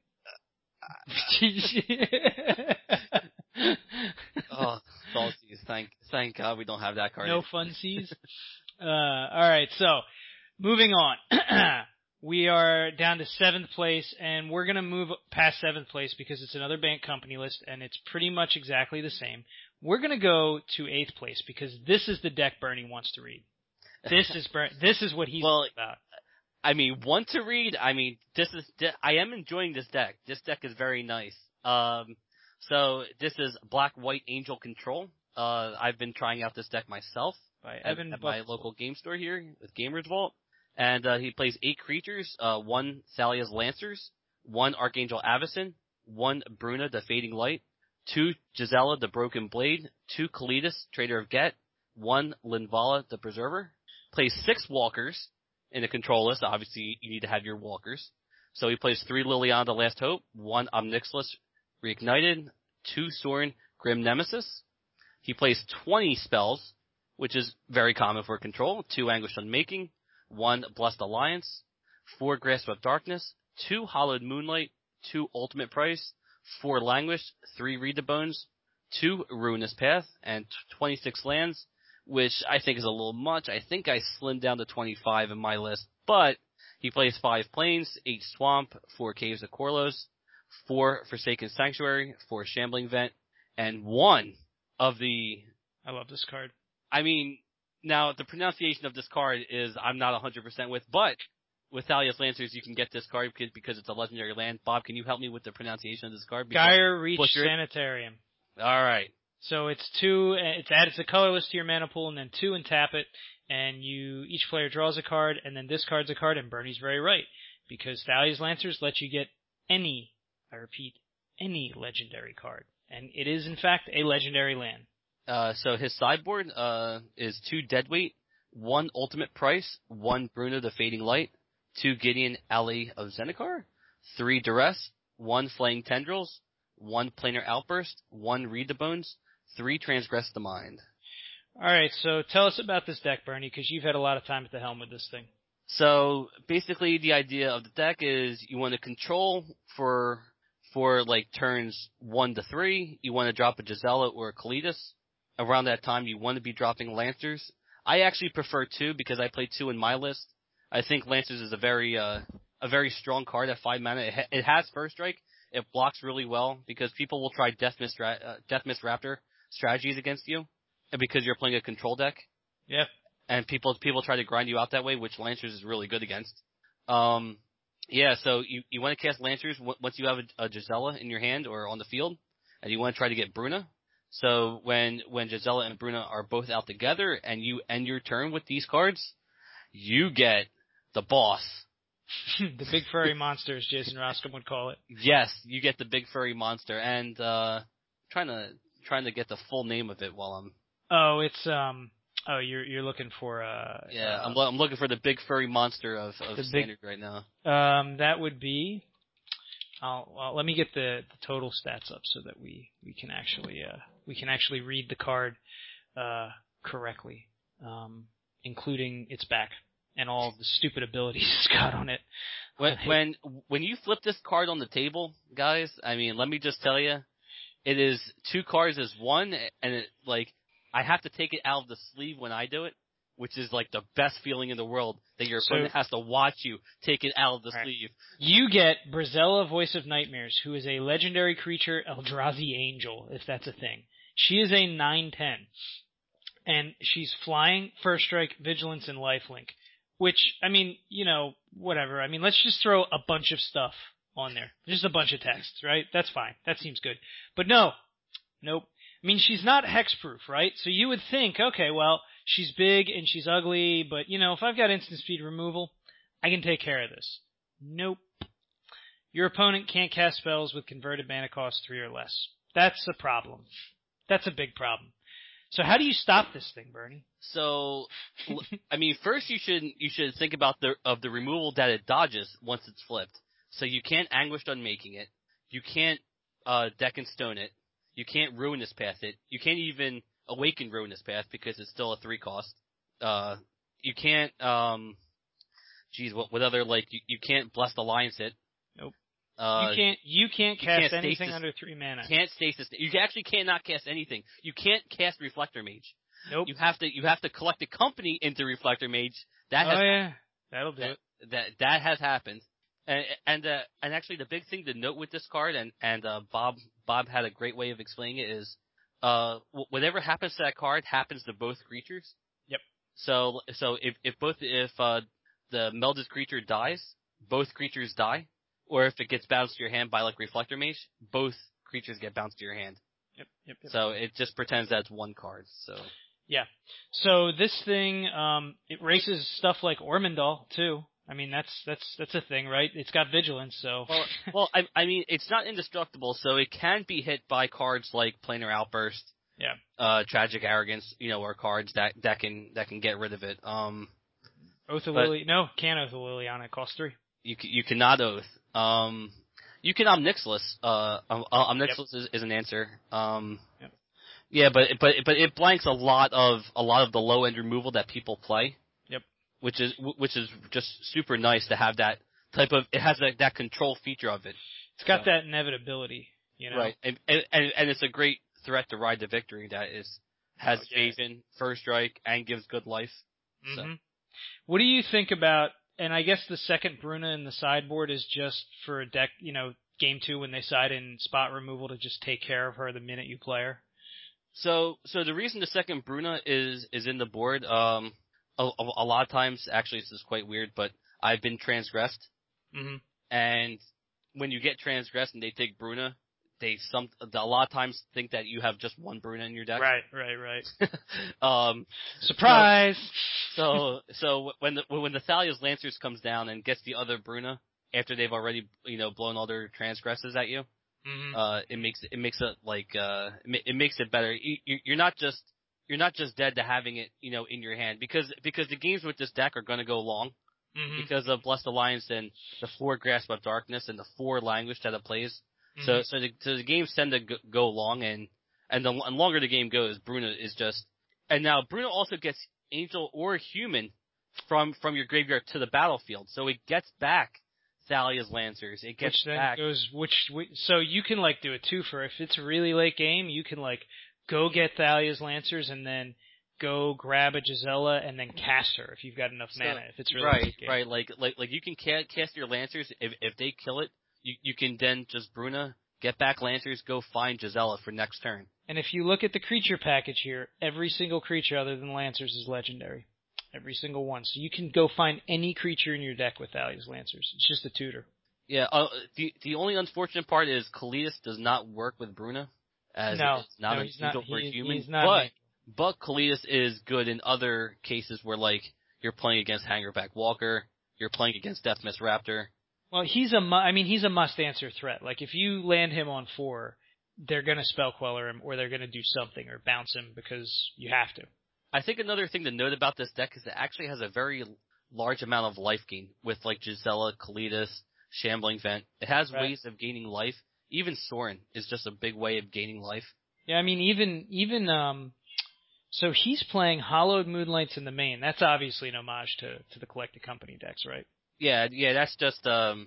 Oh, Thoughtseize. Thank God we don't have that card. No fun seas. Alright, so, moving on. We are down to 7th place, and we're gonna move past 7th place because it's another Bant Company list, and it's pretty much exactly the same. We're gonna go to 8th place because this is the deck Bernie wants to read. This is what he's about. I mean, want to read? I mean, I am enjoying this deck. This deck is very nice. So this is Black-White Angel Control. I've been trying out this deck myself at my local game store here with Gamers Vault. And he plays 8 creatures, 1 Thalia's Lancers, 1 Archangel Avacyn, 1 Bruna the Fading Light, 2 Gisela the Broken Blade, 2 Kalidas, Trader of Get, 1 Linvala the Preserver. Plays 6 Walkers in the control list. Obviously, you need to have your Walkers. So he plays 3 Liliana the Last Hope, 1 Omnixilus Reignited, 2 Sorin Grim Nemesis. He plays 20 spells, which is very common for control. 2 Anguish Unmaking, 1 Blessed Alliance, 4 Grasp of Darkness, 2 Hallowed Moonlight, 2 Ultimate Price, 4 Languish, 3 Read the Bones, 2 Ruinous Path, and 26 lands, which I think is a little much. I think I slimmed down to 25 in my list, but he plays 5 Plains, 8 Swamp, 4 Caves of Korlos, 4 Forsaken Sanctuary, 4 Shambling Vent, and 1 of the... I love this card. I mean, now the pronunciation of this card is I'm not 100% with, but with Thalia's Lancers you can get this card because it's a legendary land. Bob, can you help me with the pronunciation of this card? Gyre Reach Sanitarium. All right. So it's 2, it's added to colorless to your mana pool, and then 2 and tap it, and each player draws a card, and then discards a card, and Bernie's very right, because Thalia's Lancers let you get any, I repeat, any legendary card. And it is, in fact, a legendary land. So his sideboard is 2 Deadweight, 1 Ultimate Price, 1 Bruna the Fading Light, 2 Gideon Alley of Zendikar, 3 Duress, 1 Flaying Tendrils, 1 Planar Outburst, 1 Read the Bones, 3 Transgress the Mind. Alright, so tell us about this deck, Bernie, because you've had a lot of time at the helm with this thing. So basically the idea of the deck is you want to control for like turns 1 to 3, you want to drop a Gisela or a Kalitas. Around that time you want to be dropping Lancers. I actually prefer 2 because I play 2 in my list. I think Lancers is a very strong card at 5 mana. It has First Strike. It blocks really well because people will try Death Mist Raptor strategies against you because you're playing a control deck. Yeah. And people try to grind you out that way, which Lancers is really good against. Yeah, so you want to cast Lancers once you have a Gisela in your hand or on the field, and you want to try to get Bruna. So when Gisela and Bruna are both out together and you end your turn with these cards, you get the boss. The big furry monster, as Jason Roscom would call it. Yes, you get the big furry monster, and trying to get the full name of it while I'm. Oh, it's you're looking for Yeah, I'm looking for the big furry monster of Standard right now. That would be. Well, let me get the total stats up so that we can actually read the card correctly, including its back and all of the stupid abilities it's got on it. When you flip this card on the table, guys, I mean, let me just tell you, it is 2 cards as one, and it I have to take it out of the sleeve when I do it, which is like the best feeling in the world that your opponent has to watch you take it out of the sleeve. You get Brazella, Voice of Nightmares, who is a legendary creature, Eldrazi Angel, if that's a thing. She is a 9/10, and she's flying, First Strike, Vigilance, and Lifelink. Which, I mean, whatever. I mean, let's just throw a bunch of stuff on there. Just a bunch of texts, right? That's fine. That seems good. But nope. I mean, she's not hexproof, right? So you would think, okay, well, she's big and she's ugly, but, if I've got instant speed removal, I can take care of this. Nope. Your opponent can't cast spells with converted mana cost 3 or less. That's a problem. That's a big problem. So how do you stop this thing, Bernie? So, I mean, first you should think about the removal that it dodges once it's flipped. So you can't Anguished Unmaking it. You can't Deck and Stone it. You can't Ruinous Path it. You can't even Awaken Ruinous Path because it's still a 3 cost. You can't what other you can't Blessed Alliance it. Nope. You can't cast anything under 3 mana. Can't stasis. You actually cannot cast anything. You can't cast Reflector Mage. Nope. You have to collect a company into Reflector Mage. That'll do it. That has happened. And actually the big thing to note with this card and Bob had a great way of explaining it is whatever happens to that card happens to both creatures. Yep. So if the melded creature dies, both creatures die. Or if it gets bounced to your hand by Reflector Mage, both creatures get bounced to your hand. Yep. So it just pretends that's 1 card. So yeah. So this thing, it races stuff like Ormondal too. I mean, that's a thing, right? It's got Vigilance, so. Well, I mean, it's not indestructible, so it can be hit by cards like Planar Outburst. Yeah. Tragic Arrogance, or cards that can get rid of it. Oath of Lily. No, can't Oath of Liliana. Cost 3. You cannot Oath. You can Omnixilus. Omnixilus is an answer. Yep. Yeah, but it blanks a lot of the low end removal that people play. Yep. Which is just super nice to have that it has that control feature of it. It's got that inevitability, Right, and it's a great threat to ride to victory that has evasion, first strike, and gives good life. So. Mm-hmm. What do you think about? And I guess the second Bruna in the sideboard is just for a deck, game 2 when they side in spot removal to just take care of her the minute you play her. So the reason the second Bruna is in the board, a lot of times, actually this is quite weird, but I've been transgressed, and when you get transgressed and they take Bruna, a lot of times think that you have just one Bruna in your deck. Right. Surprise! So when the Thalia's Lancers comes down and gets the other Bruna after they've already blown all their transgresses at you, it makes it better. You're not just dead to having it in your hand because the games with this deck are going to go long because of Blessed Alliance and the 4 Grasp of Darkness and the 4 Languish that it plays. So the games tend to go long, and the longer the game goes, Bruna is just. And now Bruna also gets Angel or Human from your graveyard to the battlefield, so it gets back Thalia's Lancers. It gets back. So you can do a twofer. If it's a really late game, you can go get Thalia's Lancers and then go grab a Gisela and then cast her if you've got enough mana. If it's really late game. Right. Like you can cast your Lancers if they kill it. You can then just Bruna, get back Lancers, go find Gisela for next turn. And if you look at the creature package here, every single creature other than Lancers is legendary. Every single one. So you can go find any creature in your deck with Thalia's Lancers. It's just a tutor. Yeah, the only unfortunate part is Kalidas does not work with Bruna. It's not an angel or human. But Kalidas is good in other cases where, you're playing against Hangerback Walker, you're playing against Deathmist Raptor. Well, he's a must-answer threat. If you land him on 4, they're going to Spell Queller him, or they're going to do something, or bounce him, because you have to. I think another thing to note about this deck is it actually has a very large amount of life gain with, Gisela, Kalidas, Shambling Vent. It has ways of gaining life. Even Sorin is just a big way of gaining life. Yeah, so he's playing Hallowed Moonlights in the main. That's obviously an homage to the Collected Company decks, right? Yeah, that's just a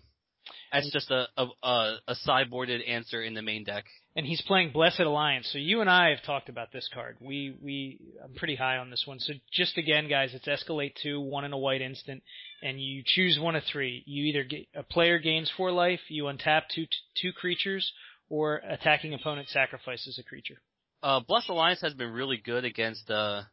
sideboarded answer in the main deck. And he's playing Blessed Alliance. So you and I have talked about this card. I'm pretty high on this one. So just again, guys, it's Escalate 2, 1 and a white instant, and you choose one of 3. You either get a player gains 4 life, you untap two creatures, or attacking opponent sacrifices a creature. Blessed Alliance has been really good against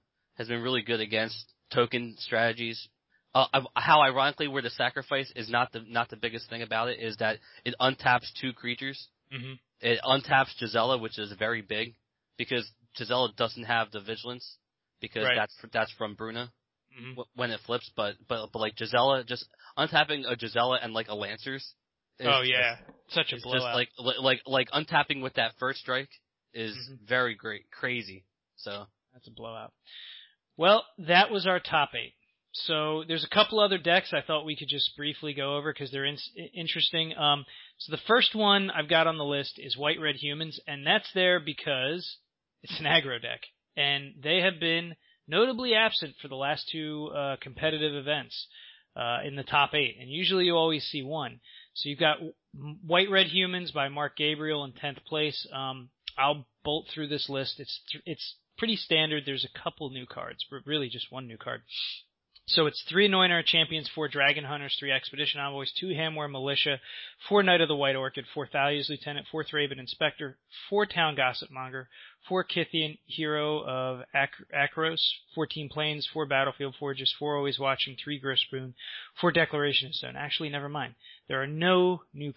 token strategies. How ironically, where the sacrifice is not the biggest thing about it is that it untaps 2 creatures. Mm-hmm. It untaps Gisela, which is very big because Gisela doesn't have the vigilance because that's from Bruna when it flips. But Gisela, just untapping a Gisela and a Lancers. Such a blowout. Just untapping with that first strike is very great, crazy. So that's a blowout. Well, that was our top 8. So there's a couple other decks I thought we could just briefly go over because they're interesting. So the first one I've got on the list is White Red Humans, and that's there because it's an aggro deck, and they have been notably absent for the last 2 competitive events in the top 8, and usually you always see one. So you've got White Red Humans by Mark Gabriel in 10th place. I'll bolt through this list. It's pretty standard. There's a couple new cards, but really just one new card. So it's 3 Anointer Champions, 4 Dragon Hunters, 3 Expedition Envoys, 2 Hamware Militia, 4 Knight of the White Orchid, 4 Thalia's Lieutenant, 4 Thraben Inspector, 4 Town Gossipmonger, 4 Kythian Hero of Akros, 14 Plains, 4 Battlefield Forges, 4 Always Watching, 3 Grifspoon, 4 Declaration of Stone. Actually, never mind. There are no new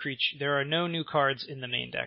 cards in the main deck.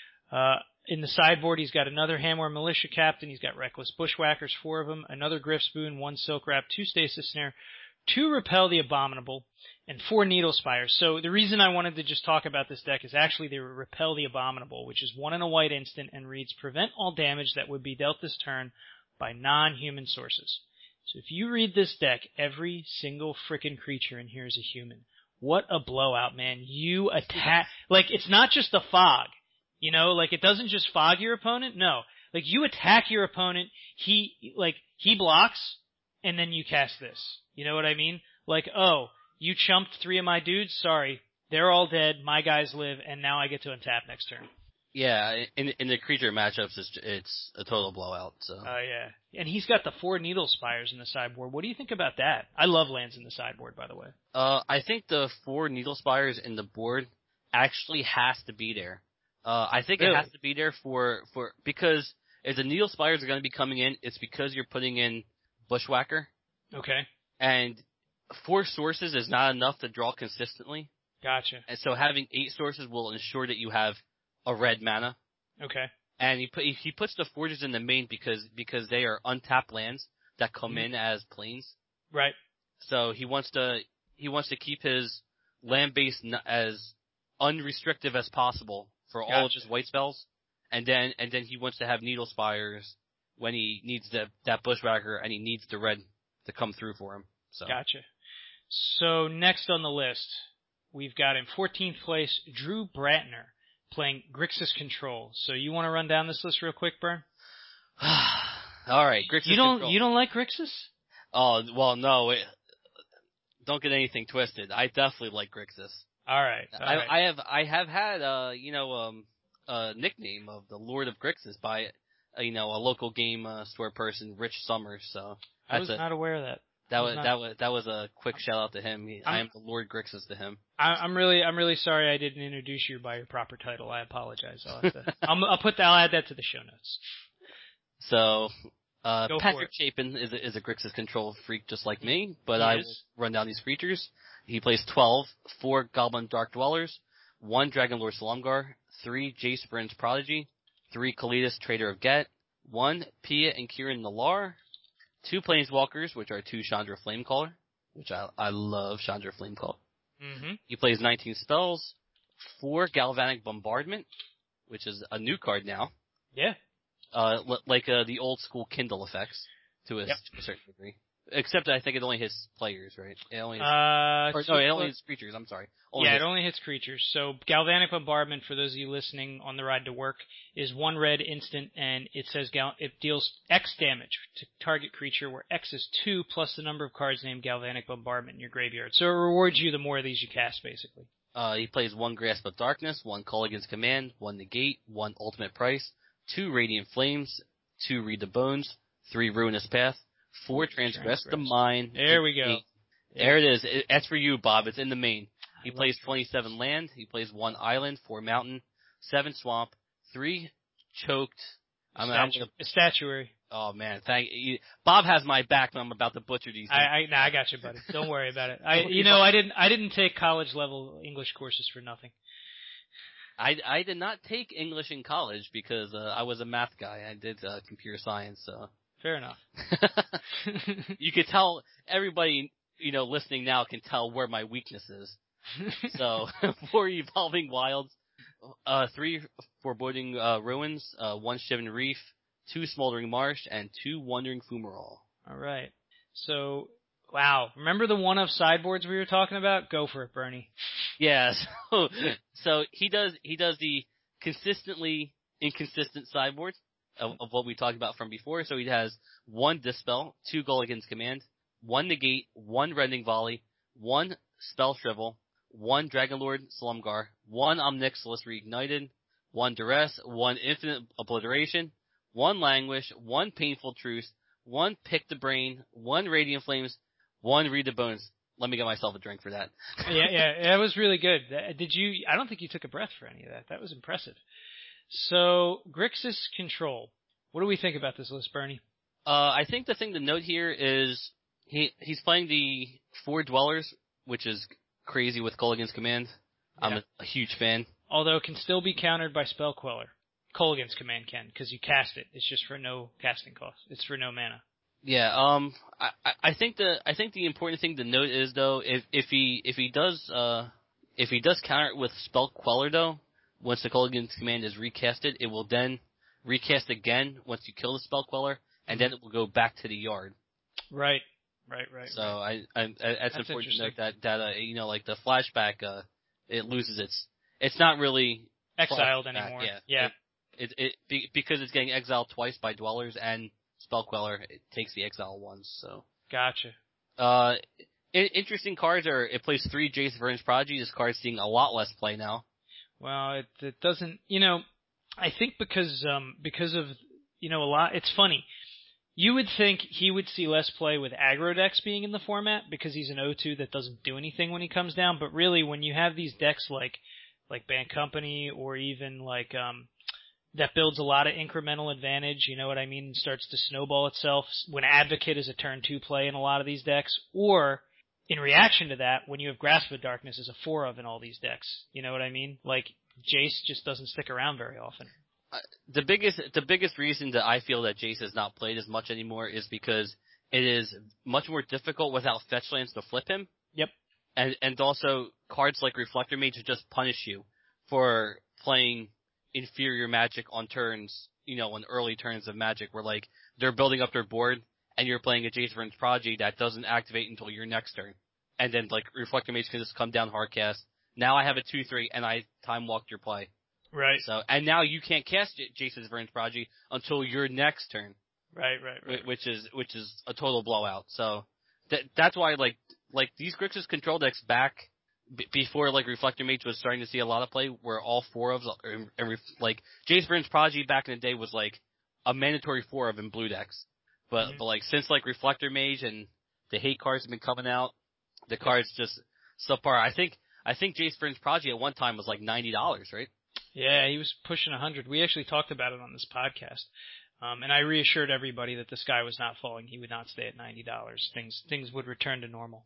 In the sideboard, he's got another Hamware Militia Captain. He's got Reckless Bushwhackers, 4 of them, another Grifspoon, 1 Silk Wrap, 2 Stasis Snare, 2 Repel the Abominable, and 4 Needle Spires. So the reason I wanted to just talk about this deck is actually they Repel the Abominable, which is 1 and a white instant and reads prevent all damage that would be dealt this turn by non-human sources. So if you read this deck, every single frickin' creature in here is a human. What a blowout, man. You attack, it's not just a fog. It doesn't just fog your opponent. No. You attack your opponent, he blocks, and then you cast this. You know what I mean? you chumped 3 of my dudes. Sorry, they're all dead. My guys live, and now I get to untap next turn. Yeah, in the creature matchups, it's a total blowout. So. Oh yeah, and he's got the 4 Needle Spires in the sideboard. What do you think about that? I love lands in the sideboard, by the way. I think the 4 Needle Spires in the board actually has to be there. I think Really? it has to be there because if the Needle Spires are going to be coming in, it's because you're putting in Bushwhacker. Okay, And 4 sources is not enough to draw consistently. gotcha. And so having 8 sources will ensure that you have a red mana. Okay, And he puts the Forges in the main because they are untapped lands that come in as plains. right. So he wants to keep his land base as unrestrictive as possible for all of his white spells. And then he wants to have Needle Spires when he needs that Bushwhacker and he needs the red to come through for him. So. Gotcha. So next on the list, we've got in 14th place, Drew Bratner playing Grixis Control. So you want to run down this list real quick, Bern? All right, Grixis Control. You don't like Grixis? Oh, well, no. Don't get anything twisted. I definitely like Grixis. All right. I have had a nickname of the Lord of Grixis by a local game store person, Rich Summers. So I was not aware of that. That was a quick shout out to him. I am the Lord Grixis to him. I'm really sorry I didn't introduce you by your proper title. I apologize. I'll add that to the show notes. So Patrick Chapin is a Grixis Control freak just like me, but I will run down these creatures. He plays 12, 4 Goblin Dark Dwellers, 1 Dragonlord Salumgar, 3 Jace Vryn's Prodigy, 3 Kalidas Trader of Get, 1 Pia and Kieran Nalaar, 2 Planeswalkers, which are 2 Chandra Flamecaller, which I love Chandra Flamecaller. Mm-hmm. He plays 19 spells, 4 Galvanic Bombardment, which is a new card now. Yeah. Like the old school Kindle effects to a certain degree. Except I think it only hits players, right? It only hits creatures. I'm sorry. It only hits creatures. So Galvanic Bombardment, for those of you listening on the ride to work, is 1 red instant, and it says it deals X damage to target creature, where X is 2 plus the number of cards named Galvanic Bombardment in your graveyard. So it rewards you the more of these you cast, basically. He plays 1 Grasp of Darkness, 1 Culligan's Command, 1 Negate, 1 Ultimate Price, 2 Radiant Flames, 2 Read the Bones, 3 Ruinous Path, 4 Transgress the Mind. There we go. There it is. That's for you, Bob. It's in the main. He plays 27 land. He plays 1 island, 4 mountain, 7 swamp, 3 choked. Statuary. Oh man, thank you. Bob has my back when I'm about to butcher these. I got you, buddy. Don't worry about it. I didn't take college level English courses for nothing. I did not take English in college because I was a math guy. I did computer science, so. Fair enough. You could tell everybody, listening now can tell where my weakness is. So, 4 Evolving Wilds, 3 Foreboding Ruins, 1 Shivan Reef, 2 Smoldering Marsh, and 2 Wandering Fumarole. All right. So, wow. Remember the one-of sideboards we were talking about? Go for it, Bernie. Yeah. So he does the consistently inconsistent sideboard of what we talked about from before. So he has 1 Dispel, 2 Gulligan's Command, 1 Negate, 1 Rending Volley, 1 Spell Shrivel, 1 Dragonlord Slumgar, 1 Omnixilis Reignited, 1 Duress, 1 Infinite Obliteration, 1 Languish, 1 Painful Truce, 1 Pick the Brain, 1 Radiant Flames, 1 Read the Bones. Let me get myself a drink for that. Yeah, that was really good. I don't think you took a breath for any of that. That was impressive. So, Grixis Control. What do we think about this list, Bernie? I think the thing to note here is he's playing the 4 Dwellers, which is crazy with Culligan's Command. Yeah. I'm a huge fan. Although it can still be countered by Spell Queller. Culligan's Command can, because you cast it. It's just for no casting cost. It's for no mana. Yeah, I think the important thing to note is though, if he does counter it with Spell Queller though, once the Culligan's Command is recasted, it will then recast again once you kill the Spell Queller, and then it will go back to the yard. Right. So that's important to note that like the flashback, it loses it's not really exiled anymore. Yeah. Because it's getting exiled twice by Dwellers and Spell Queller, it takes the exile once, so. Gotcha. Interesting cards are, it plays 3 Jace Vryn's Prodigy. This card's seeing a lot less play now. Well, it doesn't, I think because of, a lot, it's funny. You would think he would see less play with aggro decks being in the format because he's an O2 that doesn't do anything when he comes down, but really when you have these decks like Band Company or even like, that builds a lot of incremental advantage, you know what I mean, and starts to snowball itself when Advocate is a turn 2 play in a lot of these decks, or in reaction to that, when you have Grasp of Darkness as a 4 of in all these decks, you know what I mean? Like, Jace just doesn't stick around very often. The biggest reason that I feel that Jace is not played as much anymore is because it is much more difficult without fetch lands to flip him. Yep. And also cards like Reflector Mage just punish you for playing inferior Magic on turns, on early turns of Magic where like they're building up their board and you're playing a Jace Vryn's Prodigy that doesn't activate until your next turn. And then like Reflector Mage can just come down hardcast. Now I have a 2/3 and I time walked your play. Right. So, and now you can't cast Jace Vryn's Prodigy until your next turn. Right. Which is a total blowout. So, that's why like these Grixis control decks back before like Reflector Mage was starting to see a lot of play where all 4 of like Jace Vryn's Prodigy back in the day was like a mandatory 4 of in blue decks. But like since like Reflector Mage and the hate cards have been coming out, the cards just subpar. I think Jace Vryn's Prodigy at one time was like $90, right? Yeah, he was pushing 100. We actually talked about it on this podcast. And I reassured everybody that the sky was not falling. He would not stay at $90. Things would return to normal.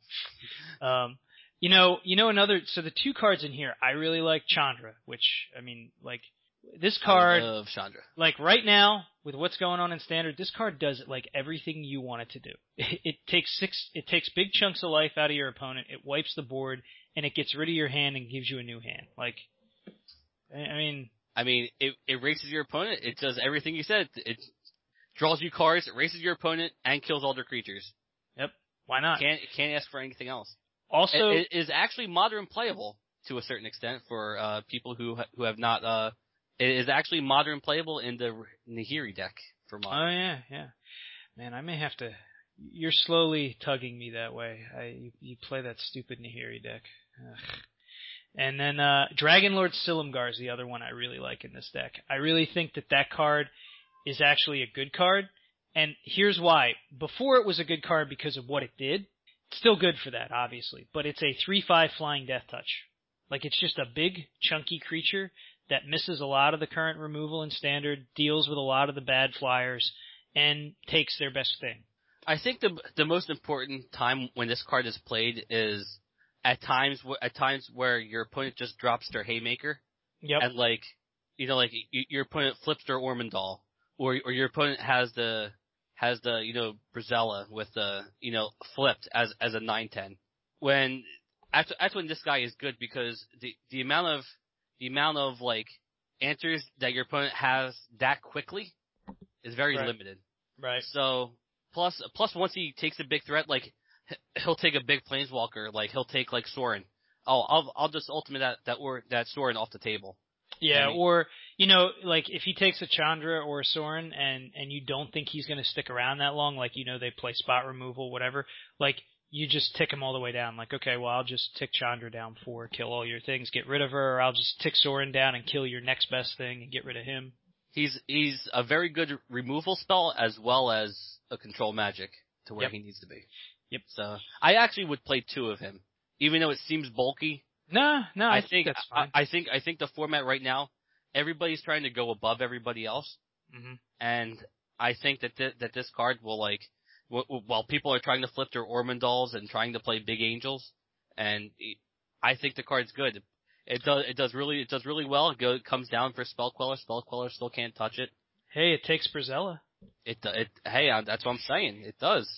Another, so the 2 cards in here, I really like Chandra, which, I mean, like, this card, I love Chandra. Like right now, with what's going on in Standard, this card does like everything you want it to do. It takes big chunks of life out of your opponent, it wipes the board, and it gets rid of your hand and gives you a new hand. Like, I mean, it erases your opponent. It does everything you said. It draws you cards, erases your opponent, and kills all their creatures. Yep. Why not? Can't ask for anything else. Also, it is actually modern playable to a certain extent for people who have not. It is actually modern playable in the Nahiri deck for modern. Oh yeah. Man, I may have to. You're slowly tugging me that way. You play that stupid Nahiri deck. Ugh. And then Dragonlord Silumgar is the other one I really like in this deck. I really think that card is actually a good card, and here's why. Before it was a good card because of what it did. It's still good for that, obviously, but it's a 3/5 flying death touch. Like, it's just a big, chunky creature that misses a lot of the current removal in Standard, deals with a lot of the bad flyers, and takes their best thing. I think the most important time when this card is played is at times where your opponent just drops their Haymaker. Yep. And your opponent flips their Ormondal, or your opponent has the Brazella with the flipped as a 9/10. That's when this guy is good, because the amount of like answers that your opponent has that quickly is very limited. Right. So plus once he takes a big threat, like he'll take a big Planeswalker, like he'll take like Sorin. Oh, I'll just ultimate that Sorin off the table. Yeah, or like if he takes a Chandra or a Sorin and you don't think he's going to stick around that long, like they play spot removal, whatever, like you just tick him all the way down. Like, okay, well, I'll just tick Chandra down 4, kill all your things, get rid of her, or I'll just tick Sorin down and kill your next best thing and get rid of him. He's a very good removal spell as well as a control magic to where he needs to be. Yep. So I actually would play 2 of him, even though it seems bulky. No, I think that's fine. I think the format right now, everybody's trying to go above everybody else, and I think that this card will, like, while people are trying to flip their Ormondals and trying to play big angels, and I think the card's good. It does really well. It comes down for Spell Queller. Spell Queller still can't touch it. Hey, it takes Brazella. Hey, that's what I'm saying. It does.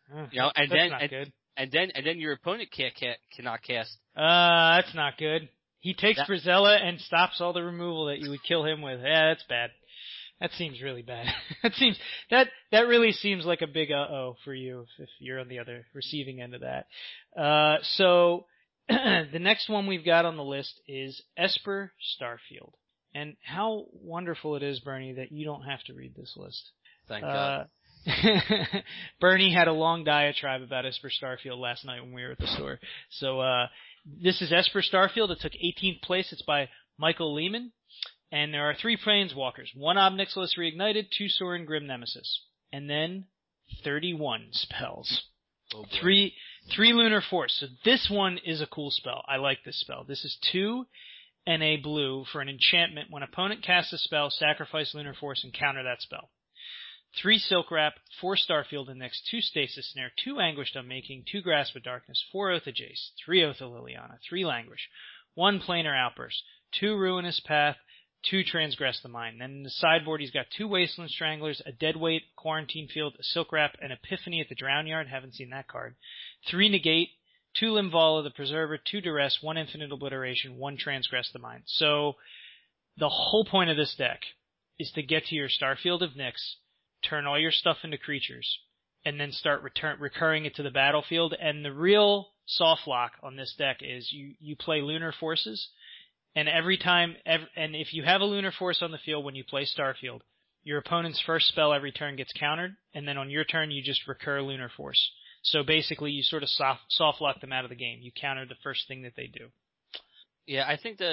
And then your opponent cannot cast. That's not good. He takes Brazella and stops all the removal that you would kill him with. Yeah, that's bad. That seems really bad. that really seems like a big uh-oh for you if you're on the other receiving end of that. So the next one we've got on the list is Esper Starfield. And how wonderful it is, Bernie, that you don't have to read this list. Thank God. Bernie had a long diatribe about Esper Starfield last night when we were at the store. So this is Esper Starfield. It took 18th place. It's by Michael Lehman. And there are 3 Planeswalkers. 1 Ob Nixilis Reignited, 2 Sorin Grim Nemesis. And then 31 spells. Oh boy. 3 Lunar Force. So this one is a cool spell. I like this spell. This is 2 and a blue for an enchantment. When opponent casts a spell, sacrifice Lunar Force and counter that spell. 3 Silk Wrap, 4 Starfield Index, 2 Stasis Snare, 2 Anguished Unmaking, 2 Grasp of Darkness, 4 Oath of Jace, 3 Oath of Liliana, 3 Languish, 1 Planar Outburst, 2 Ruinous Path, 2 Transgress the Mind. Then in the sideboard, he's got 2 Wasteland Stranglers, a Deadweight, Quarantine Field, a Silk Wrap, an Epiphany at the Drown Yard. Haven't seen that card. 3 Negate, 2 Limvala the Preserver, 2 Duress, 1 Infinite Obliteration, 1 Transgress the Mind. So the whole point of this deck is to get to your Starfield of Nyx, turn all your stuff into creatures, and then start recurring it to the battlefield. And the real soft lock on this deck is you play Lunar Forces. And and if you have a Lunar Force on the field when you play Starfield, your opponent's first spell every turn gets countered, and then on your turn you just recur Lunar Force. So basically you sort of soft lock them out of the game. You counter the first thing that they do. Yeah, I think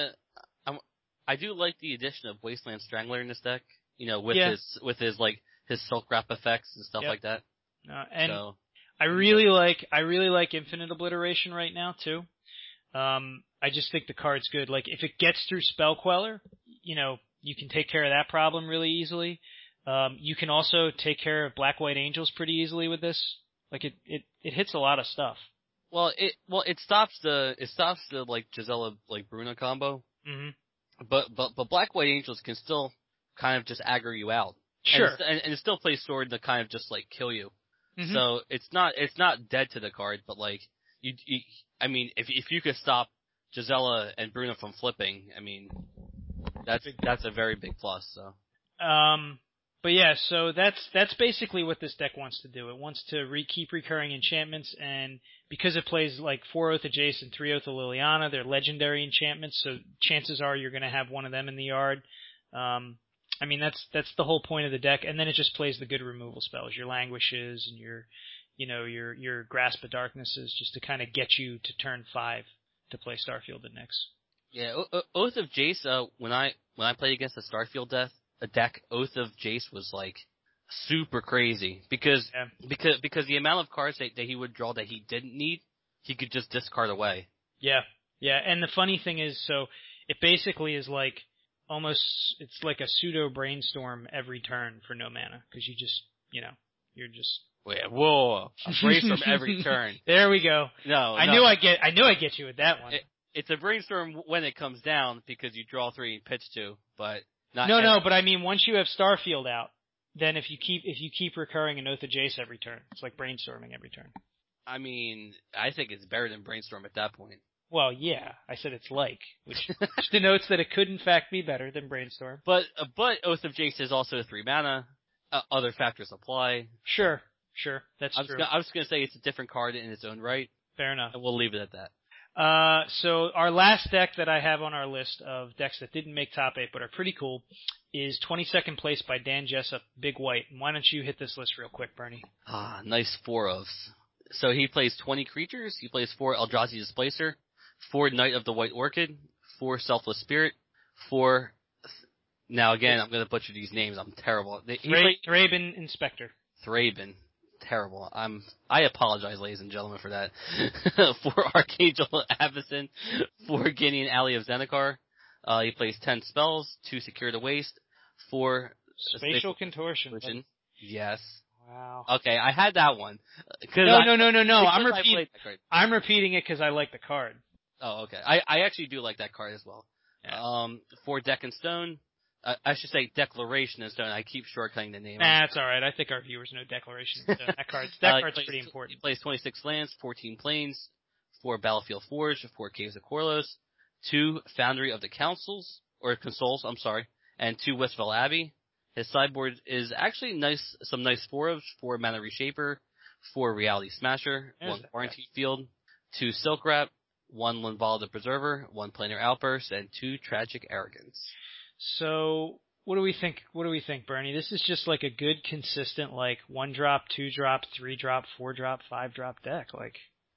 I do like the addition of Wasteland Strangler in this deck. With his Silk Wrap effects and stuff like that. I really like Infinite Obliteration right now too. I just think the card's good. Like, if it gets through Spell Queller, you can take care of that problem really easily. You can also take care of Black-White Angels pretty easily with this. Like, it hits a lot of stuff. Well, it stops the like Gisela like Bruna combo. Mm-hmm. But Black-White Angels can still kind of just aggro you out. Sure. And it still plays sword to kind of just like kill you. Mm-hmm. So it's not dead to the card, but like if you could stop Gisela and Bruna from flipping, that's a very big plus. So. But yeah, so that's basically what this deck wants to do. It wants to keep recurring enchantments, and because it plays like 4 Oath of Jace and 3 Oath of Liliana, they're legendary enchantments, so chances are you're going to have one of them in the yard. That's the whole point of the deck, and then it just plays the good removal spells, your Languishes and your Grasp of Darknesses, just to kind of get you to turn 5 to play Starfield and Nyx. Yeah, Oath of Jace. When I played against a Starfield deck, Oath of Jace was like super crazy because the amount of cards that he would draw that he didn't need, he could just discard away. Yeah, and the funny thing is, so it basically is like it's like a pseudo brainstorm every turn for no mana, because you just you're just. Whoa! A brainstorm every turn. There we go. No, I knew I'd get you with that one. It's a brainstorm when it comes down because you draw 3 and pitch 2, but not. No, but I mean once you have Starfield out, then if you keep recurring an Oath of Jace every turn, it's like brainstorming every turn. I think it's better than brainstorm at that point. Well, yeah, I said it's like, which denotes that it could in fact be better than brainstorm. But Oath of Jace is also 3 mana. Other factors apply. Sure, that's true. I was going to say it's a different card in its own right. Fair enough. And we'll leave it at that. So our last deck that I have on our list of decks that didn't make top 8 but are pretty cool is 22nd place by Dan Jessup, Big White. And why don't you hit this list real quick, Bernie? Nice 4 ofs. So he plays 20 creatures. He plays 4 Eldrazi Displacer, 4 Knight of the White Orchid, 4 Selfless Spirit, 4... Now again, I'm going to butcher these names. I'm terrible. Thraben Inspector. Thraben. Terrible. I apologize, ladies and gentlemen, for that. 4 Archangel Avacyn, 4 Guinean Alley of Zendikar. He plays 10 spells, 2 Secure the Waste, 4 Spatial Contortion. Yes. Wow. Okay, I had that one. No. I'm repeating it because I like the card. Oh, okay. I actually do like that card as well. Yeah. 4 Deck and Stone. I should say Declaration in Stone. I keep shortcutting the name. That's all right. I think our viewers know Declaration in Stone. That card's pretty important. He plays 26 lands, 14 plains, 4 Battlefield Forge, 4 Caves of Korlos, 2 Foundry of the Consoles, and 2 Westville Abbey. His sideboard is actually some nice 4 Mana Reshaper, 4 Reality Smasher, 1 Quarantine Field, 2 Silk Wrap, 1 Limvala the Preserver, 1 Planar Outburst, and 2 Tragic Arrogance. So What do we think? What do we think, Bernie? This is just like a good, consistent, like 1-drop, 2-drop, 3-drop, 4-drop, 5-drop deck. Like,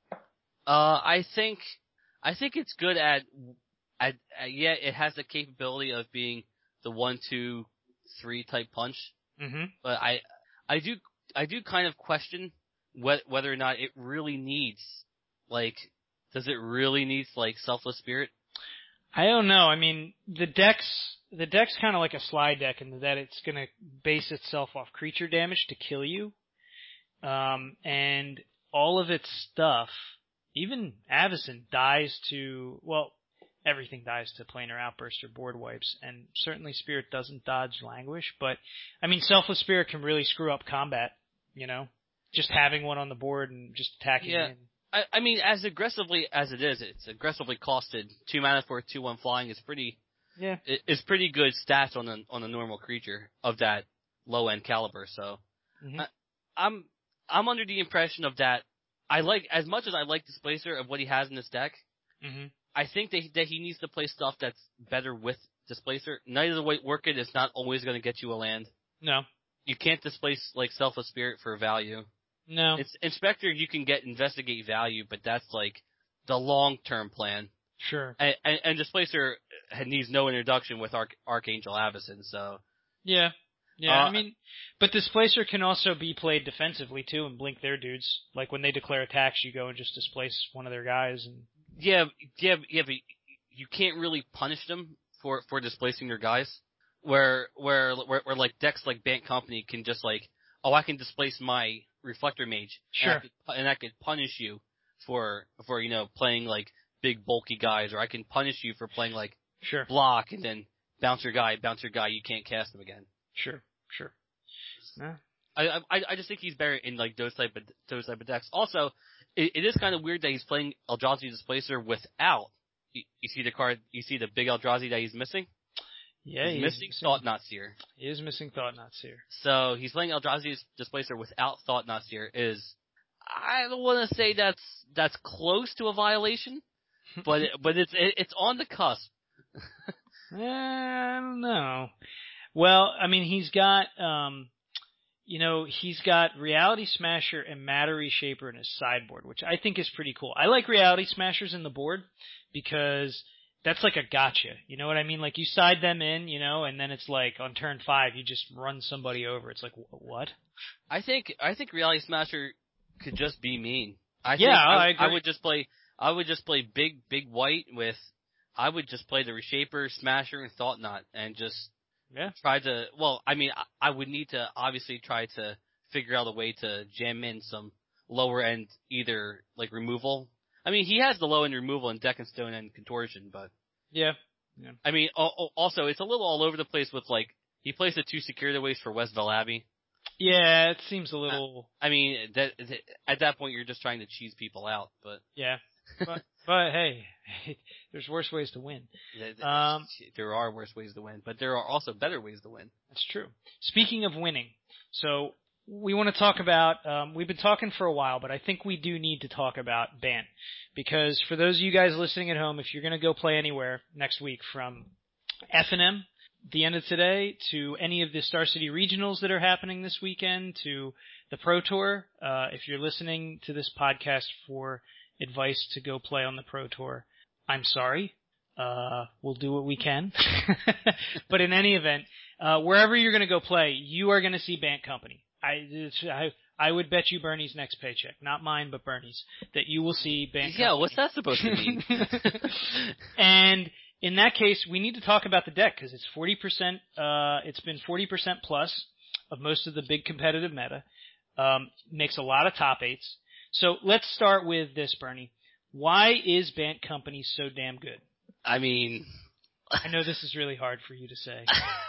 I think it's good at yeah, it has the capability of being the 1, 2, 3 type punch. mm-hmm. But I do kind of question whether or not it really needs, like, does it really need, like, Selfless Spirit? I don't know. I mean, the deck's kind of like a slide deck in that it's going to base itself off creature damage to kill you. And all of its stuff, even Avacyn, dies to, well, everything dies to planar outburst or board wipes, and certainly Spirit doesn't dodge Languish, but, I mean, Selfless Spirit can really screw up combat, you know? Just having one on the board and just attacking in. I mean, as aggressively as it is, it's aggressively costed 2 mana for a 2/1 flying is pretty good stats on a normal creature of that low end caliber. So I'm under the impression of that. I like, as much as I like Displacer of what he has in this deck. I think that he needs to play stuff that's better with Displacer. Night of the White Orchid is not always going to get you a land. No, you can't displace like Selfless Spirit for value. No. It's Inspector, you can get Investigate value, but that's like the long-term plan. Sure. And Displacer needs no introduction with Archangel Avacyn, so. Yeah. Yeah, I mean, but Displacer can also be played defensively too and blink their dudes. Like when they declare attacks, you go and just displace one of their guys. And Yeah, but you can't really punish them for displacing their guys. Where like decks like Bant Company can just like, oh, I can displace my Reflector Mage. Sure. And I could punish you for playing like big bulky guys, or I can punish you for playing like block and then bounce your guy, you can't cast him again. Sure. Yeah. I just think he's better in like those type of decks. Also, it is kind of weird that he's playing Eldrazi Displacer without. You see the big Eldrazi that he's missing. Yeah, he's missing Thought-Knot Seer. He is missing Thought-Knot Seer. So he's playing Eldrazi Displacer without Thought-Knot Seer. I don't want to say that's close to a violation, but it's on the cusp. I don't know. Well, I mean, he's got Reality Smasher and Matter Reshaper in his sideboard, which I think is pretty cool. I like Reality Smashers in the board because that's like a gotcha. You know what I mean? Like you side them in, and then it's like on turn 5 you just run somebody over. It's like, what? I think Reality Smasher could just be mean. I agree. I would just play big white with. I would just play the Reshaper, Smasher, and Thought-Knot, and just try to. Well, I mean, I would need to obviously try to figure out a way to jam in some lower end, either like removal. I mean, he has the low end removal in Deck and Stone and Contortion, but yeah. I mean, also it's a little all over the place with like he plays the 2 Security Waste for Westville Abbey. Yeah, it seems a little. I mean, at that point you're just trying to cheese people out, but yeah. But hey, there's worse ways to win. There are worse ways to win, but there are also better ways to win. That's true. Speaking of winning, so we want to talk about, we've been talking for a while, but I think we do need to talk about Bant. Because for those of you guys listening at home, if you're going to go play anywhere next week from F&M, the end of today, to any of the Star City regionals that are happening this weekend, to the Pro Tour, if you're listening to this podcast for advice to go play on the Pro Tour, I'm sorry. We'll do what we can. But in any event, wherever you're going to go play, you are going to see Bant Company. I would bet you Bernie's next paycheck, not mine, but Bernie's, that you will see Bant Company. Yeah, what's that supposed to mean? And in that case, we need to talk about the deck because it's 40%. It's been 40% plus of most of the big competitive meta. Makes a lot of top 8s. So let's start with this, Bernie. Why is Bant Company so damn good? I mean, I know this is really hard for you to say.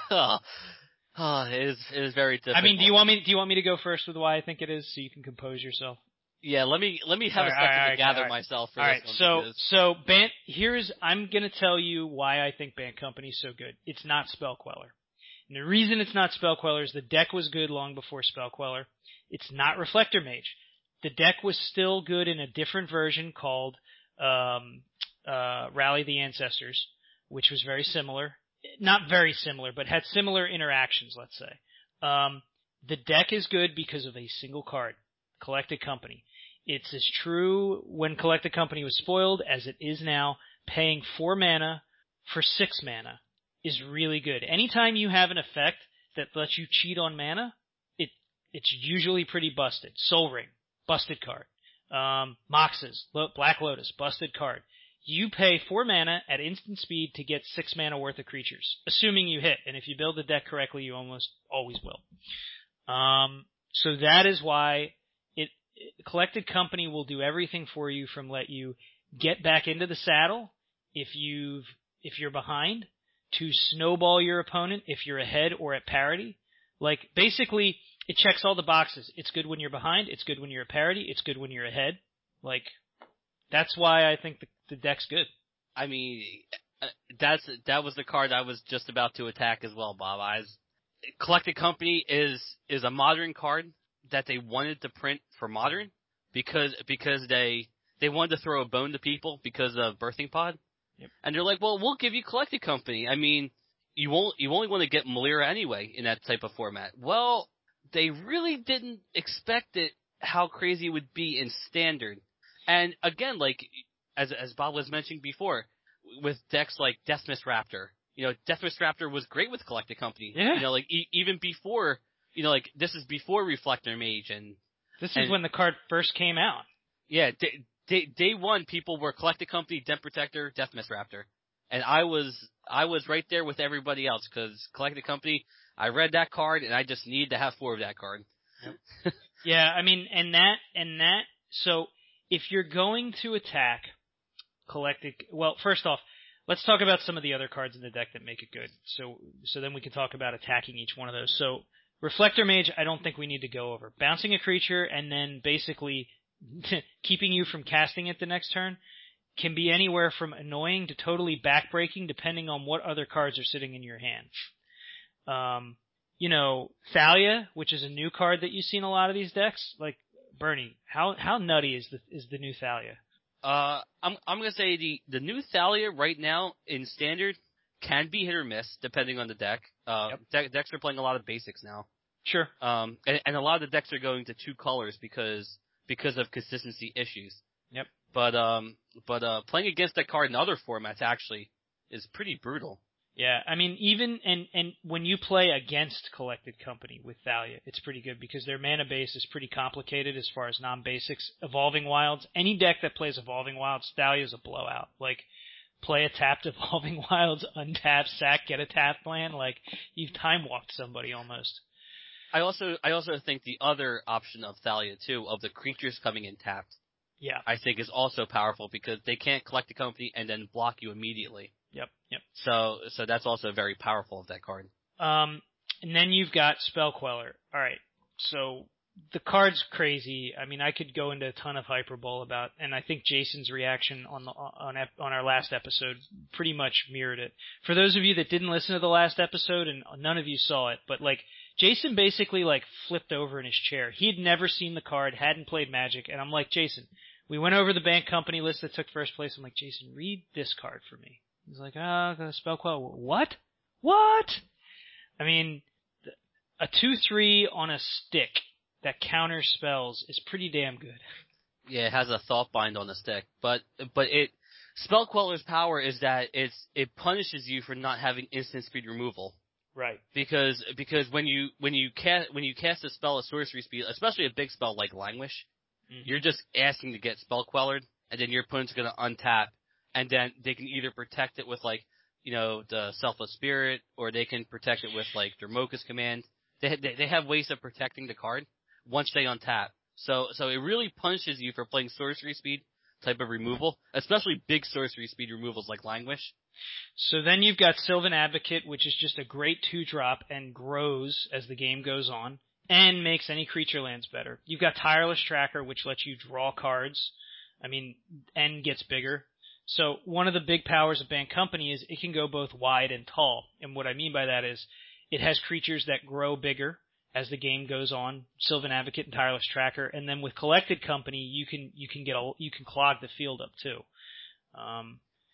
It is very difficult. I mean, do you want me to go first with why I think it is, so you can compose yourself? Yeah, let me have a second to gather myself for this one. So Bant, I'm gonna tell you why I think Bant Company is so good. It's not Spell Queller. And the reason it's not Spell Queller is the deck was good long before Spell Queller. It's not Reflector Mage. The deck was still good in a different version called Rally the Ancestors, which was very similar not very similar, but had similar interactions, let's say. The deck is good because of a single card, Collected Company. It's as true when Collected Company was spoiled as it is now. Paying 4 mana for 6 mana is really good. Anytime you have an effect that lets you cheat on mana, it's usually pretty busted. Soul Ring, busted card. Moxes, Black Lotus, busted card. You pay 4 mana at instant speed to get 6 mana worth of creatures, assuming you hit. And if you build the deck correctly, you almost always will. So that is why Collected Company will do everything for you, from let you get back into the saddle if you're behind, to snowball your opponent if you're ahead or at parity. Like, basically, it checks all the boxes. It's good when you're behind, it's good when you're at parity, it's good when you're ahead. Like, that's why I think the deck's good. I mean, that was the card I was just about to attack as well, Bob. Collected Company is a Modern card that they wanted to print for Modern because they wanted to throw a bone to people because of Birthing Pod. Yep. And they're like, well, we'll give you Collected Company. I mean, you only want to get Malira anyway in that type of format. Well, they really didn't expect how crazy it would be in Standard. And again, like, as Bob was mentioning before, with decks like Deathmist Raptor, Deathmist Raptor was great with Collected Company. Yeah. Like, even before, like, this is before Reflector Mage This is when the card first came out. Yeah, day one, people were Collected Company, Den Protector, Deathmist Raptor. And I was right there with everybody else, because Collected Company, I read that card, and I just needed to have 4 of that card. Yep. Yeah, I mean, and that, so if you're going to attack Collected, well, first off, let's talk about some of the other cards in the deck that make it good. So then we can talk about attacking each one of those. So Reflector Mage, I don't think we need to go over. Bouncing a creature and then basically keeping you from casting it the next turn can be anywhere from annoying to totally backbreaking, depending on what other cards are sitting in your hand. Thalia, which is a new card that you see in a lot of these decks. Like, Bernie, how nutty is the new Thalia? I'm gonna say the new Thalia right now in Standard can be hit or miss depending on the deck. Yep. Decks are playing a lot of basics now. Sure. And a lot of the decks are going to 2 colors because of consistency issues. Yep. But playing against that card in other formats actually is pretty brutal. Yeah, I mean, even and when you play against Collected Company with Thalia, it's pretty good because their mana base is pretty complicated as far as non-basics. Evolving Wilds, any deck that plays Evolving Wilds, Thalia is a blowout. Like, play a tapped Evolving Wilds, untap, sack, get a tap land, like, you've time-walked somebody almost. I also think the other option of Thalia, too, of the creatures coming in tapped, yeah, I think is also powerful because they can't collect the company and then block you immediately. Yep. So that's also very powerful of that card. And then you've got Spell Queller. All right, so the card's crazy. I mean, I could go into a ton of hyperbole about, and I think Jason's reaction on our last episode pretty much mirrored it. For those of you that didn't listen to the last episode, and none of you saw it, but like, Jason basically like flipped over in his chair. He had never seen the card, hadn't played Magic, and I'm like, Jason, we went over the Bank Company list that took first place. I'm like, Jason, read this card for me. He's like, Spell Queller. What? I mean, a 2/3 on a stick that counters spells is pretty damn good. Yeah, it has a thought bind on the stick, but Spell Queller's power is that it punishes you for not having instant speed removal. Right. Because when you cast a spell at sorcery speed, especially a big spell like Languish, you're just asking to get Spell Quellered, and then your opponent's gonna untap, and then they can either protect it with the Selfless Spirit, or they can protect it with Dromoka's Command. They have ways of protecting the card once they untap. So it really punishes you for playing sorcery speed type of removal, especially big sorcery speed removals like Languish. So then you've got Sylvan Advocate, which is just a great 2-drop and grows as the game goes on, and makes any creature lands better. You've got Tireless Tracker, which lets you draw cards, and gets bigger. So one of the big powers of Bank Company is it can go both wide and tall. And what I mean by that is it has creatures that grow bigger as the game goes on, Sylvan Advocate and Tireless Tracker, and then with Collected Company you can clog the field up too.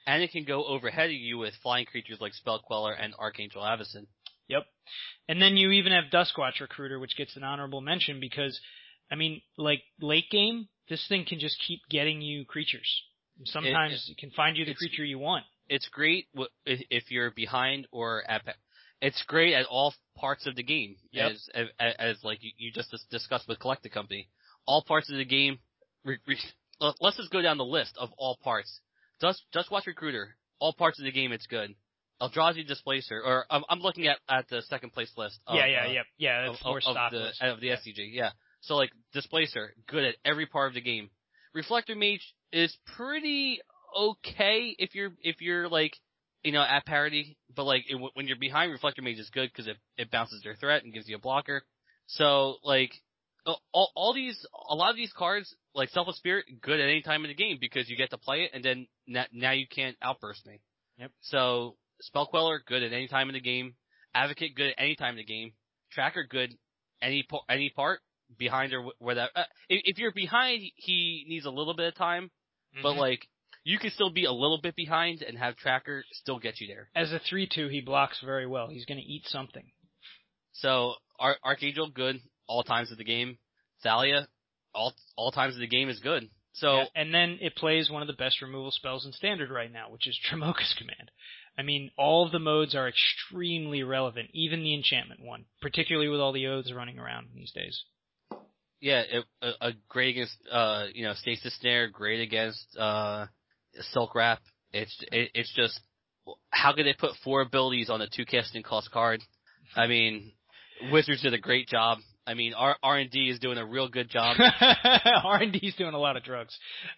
and it can go overhead of you with flying creatures like Spell Queller and Archangel Avacyn. Yep. And then you even have Duskwatch Recruiter, which gets an honorable mention because, I mean, like, late game, this thing can just keep getting you creatures. Sometimes it can find you the creature you want. It's great if you're behind or at. It's great at all parts of the game, yep. as like you just discussed with Collect the Company. All parts of the game. Let's just go down the list of all parts. Duskwatch Recruiter, all parts of the game, it's good. Eldrazi Displacer, or I'm looking at the second place list. Of, that's more stock list. Of the SCG, yeah. So like Displacer, good at every part of the game. Reflector Mage is pretty okay if you're like, you know, at parity, but like when you're behind, Reflector Mage is good because it bounces their threat and gives you a blocker. So like a lot of these cards, like Selfless Spirit, good at any time in the game because you get to play it and then now you can't outburst me. Yep. So Spell Queller, good at any time in the game. Advocate, good at any time in the game. Tracker, good any part behind or where that. If you're behind, he needs a little bit of time, but like you can still be a little bit behind and have Tracker still get you there. As a 3/2, he blocks very well. He's going to eat something. So Archangel, good all times of the game. Thalia, all times of the game is good. So yeah, and then it plays one of the best removal spells in Standard right now, which is Tremoka's Command. I mean, all of the modes are extremely relevant, even the enchantment one, particularly with all the oaths running around these days. Yeah, a great against Stasis Snare, great against Silk Wrap. It's just, how could they put 4 abilities on a 2 casting cost card? I mean, Wizards did a great job. I mean, R&D is doing a real good job. R&D is doing a lot of drugs.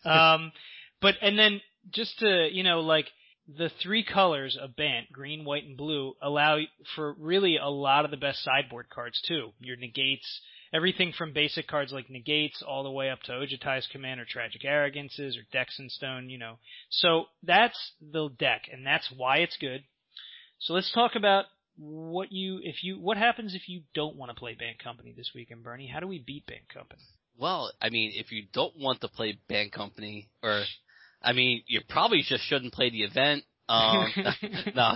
And then just to, like, the 3 colors of Bant, green, white, and blue, allow for really a lot of the best sideboard cards, too. Your negates, everything from basic cards like negates all the way up to Ojutai's Command or Tragic Arrogances or Dexen Stone, So that's the deck, and that's why it's good. So let's talk about what happens if you don't want to play Bant Company this weekend, Bernie. How do we beat Bant Company? Well, I mean, if you don't want to play Bant Company, you probably just shouldn't play the event. No.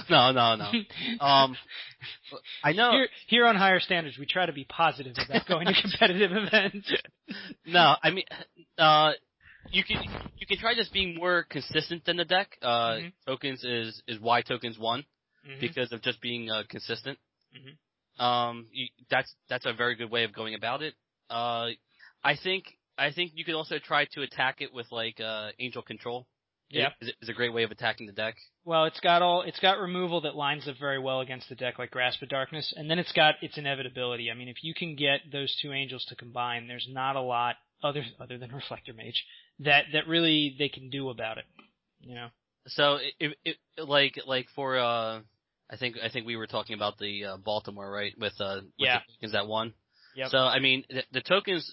I know. Here on Higher Standards, we try to be positive about going to competitive events. No, I mean, you can try just being more consistent than the deck. Tokens is why Tokens won, because of just being consistent. That's a very good way of going about it. I think you could also try to attack it with like Angel Control. Yeah, is a great way of attacking the deck. Well, it's got removal that lines up very well against the deck, like Grasp of Darkness, and then it's got its inevitability. I mean, if you can get those 2 angels to combine, there's not a lot other than Reflector Mage that really they can do about it. So like for I think we were talking about the Baltimore, right, with the tokens that won. Yep. So I mean the tokens.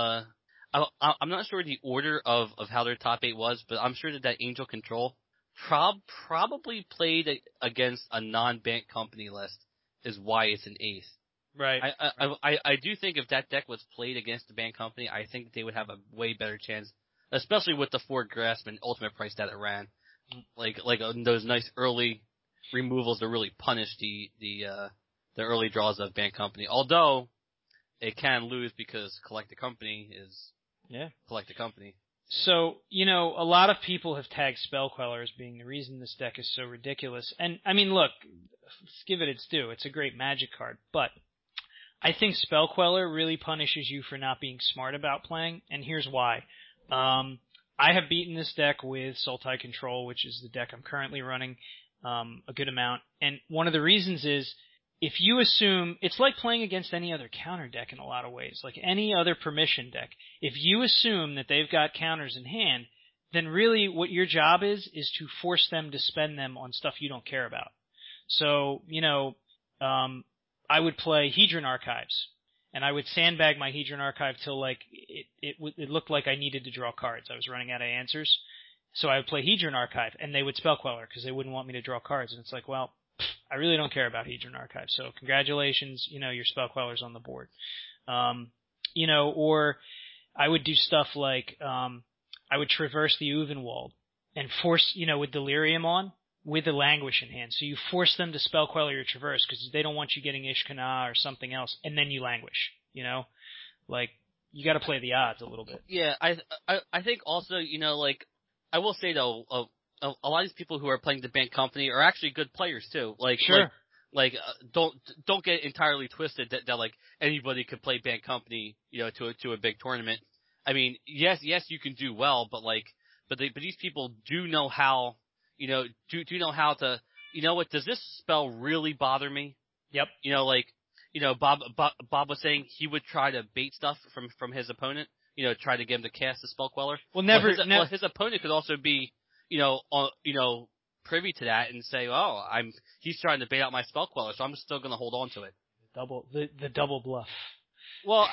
I'm not sure the order of how their top 8 was, but I'm sure that Angel Control probably played against a non-Bant Company list is why it's an 8th. Right. I do think if that deck was played against the Bant Company, I think they would have a way better chance, especially with the 4 Grasp and Ultimate Price that it ran. Like those nice early removals to really punish the early draws of Bant Company. Although it can lose because Collect the Company is Collect the Company. So, a lot of people have tagged Spell Queller as being the reason this deck is so ridiculous. And, I mean, look, let's give it its due. It's a great Magic card. But I think Spell Queller really punishes you for not being smart about playing, and here's why. I have beaten this deck with Sultai Control, which is the deck I'm currently running a good amount. And one of the reasons is, if you assume, it's like playing against any other counter deck in a lot of ways, like any other permission deck. If you assume that they've got counters in hand, then really what your job is to force them to spend them on stuff you don't care about. So, I would play Hedron Archives, and I would sandbag my Hedron Archive till like it looked like I needed to draw cards. I was running out of answers. So I would play Hedron Archive, and they would Spell Queller because they wouldn't want me to draw cards. And it's like, well, I really don't care about Hedron Archive, so congratulations, your Spell Queller's on the board. Or I would do stuff like, I would traverse the Uvenwald and force, with Delirium on, with a Languish in hand. So you force them to spell Queller your Traverse because they don't want you getting Ishkana or something else, and then you Languish, Like, you got to play the odds a little bit. Yeah, I think also, I will say though, a lot of these people who are playing the Bant Company are actually good players too. Like, sure. Don't get entirely twisted that like anybody could play Bant Company, to a big tournament. I mean, yes, you can do well, but these people do know how, do know how to, what, does this spell really bother me? Yep. Bob was saying he would try to bait stuff from his opponent, try to get him to cast the spell queller. Well, his opponent could also be, privy to that and say, he's trying to bait out my spell queller, so I'm still going to hold on to it. The double bluff. Well,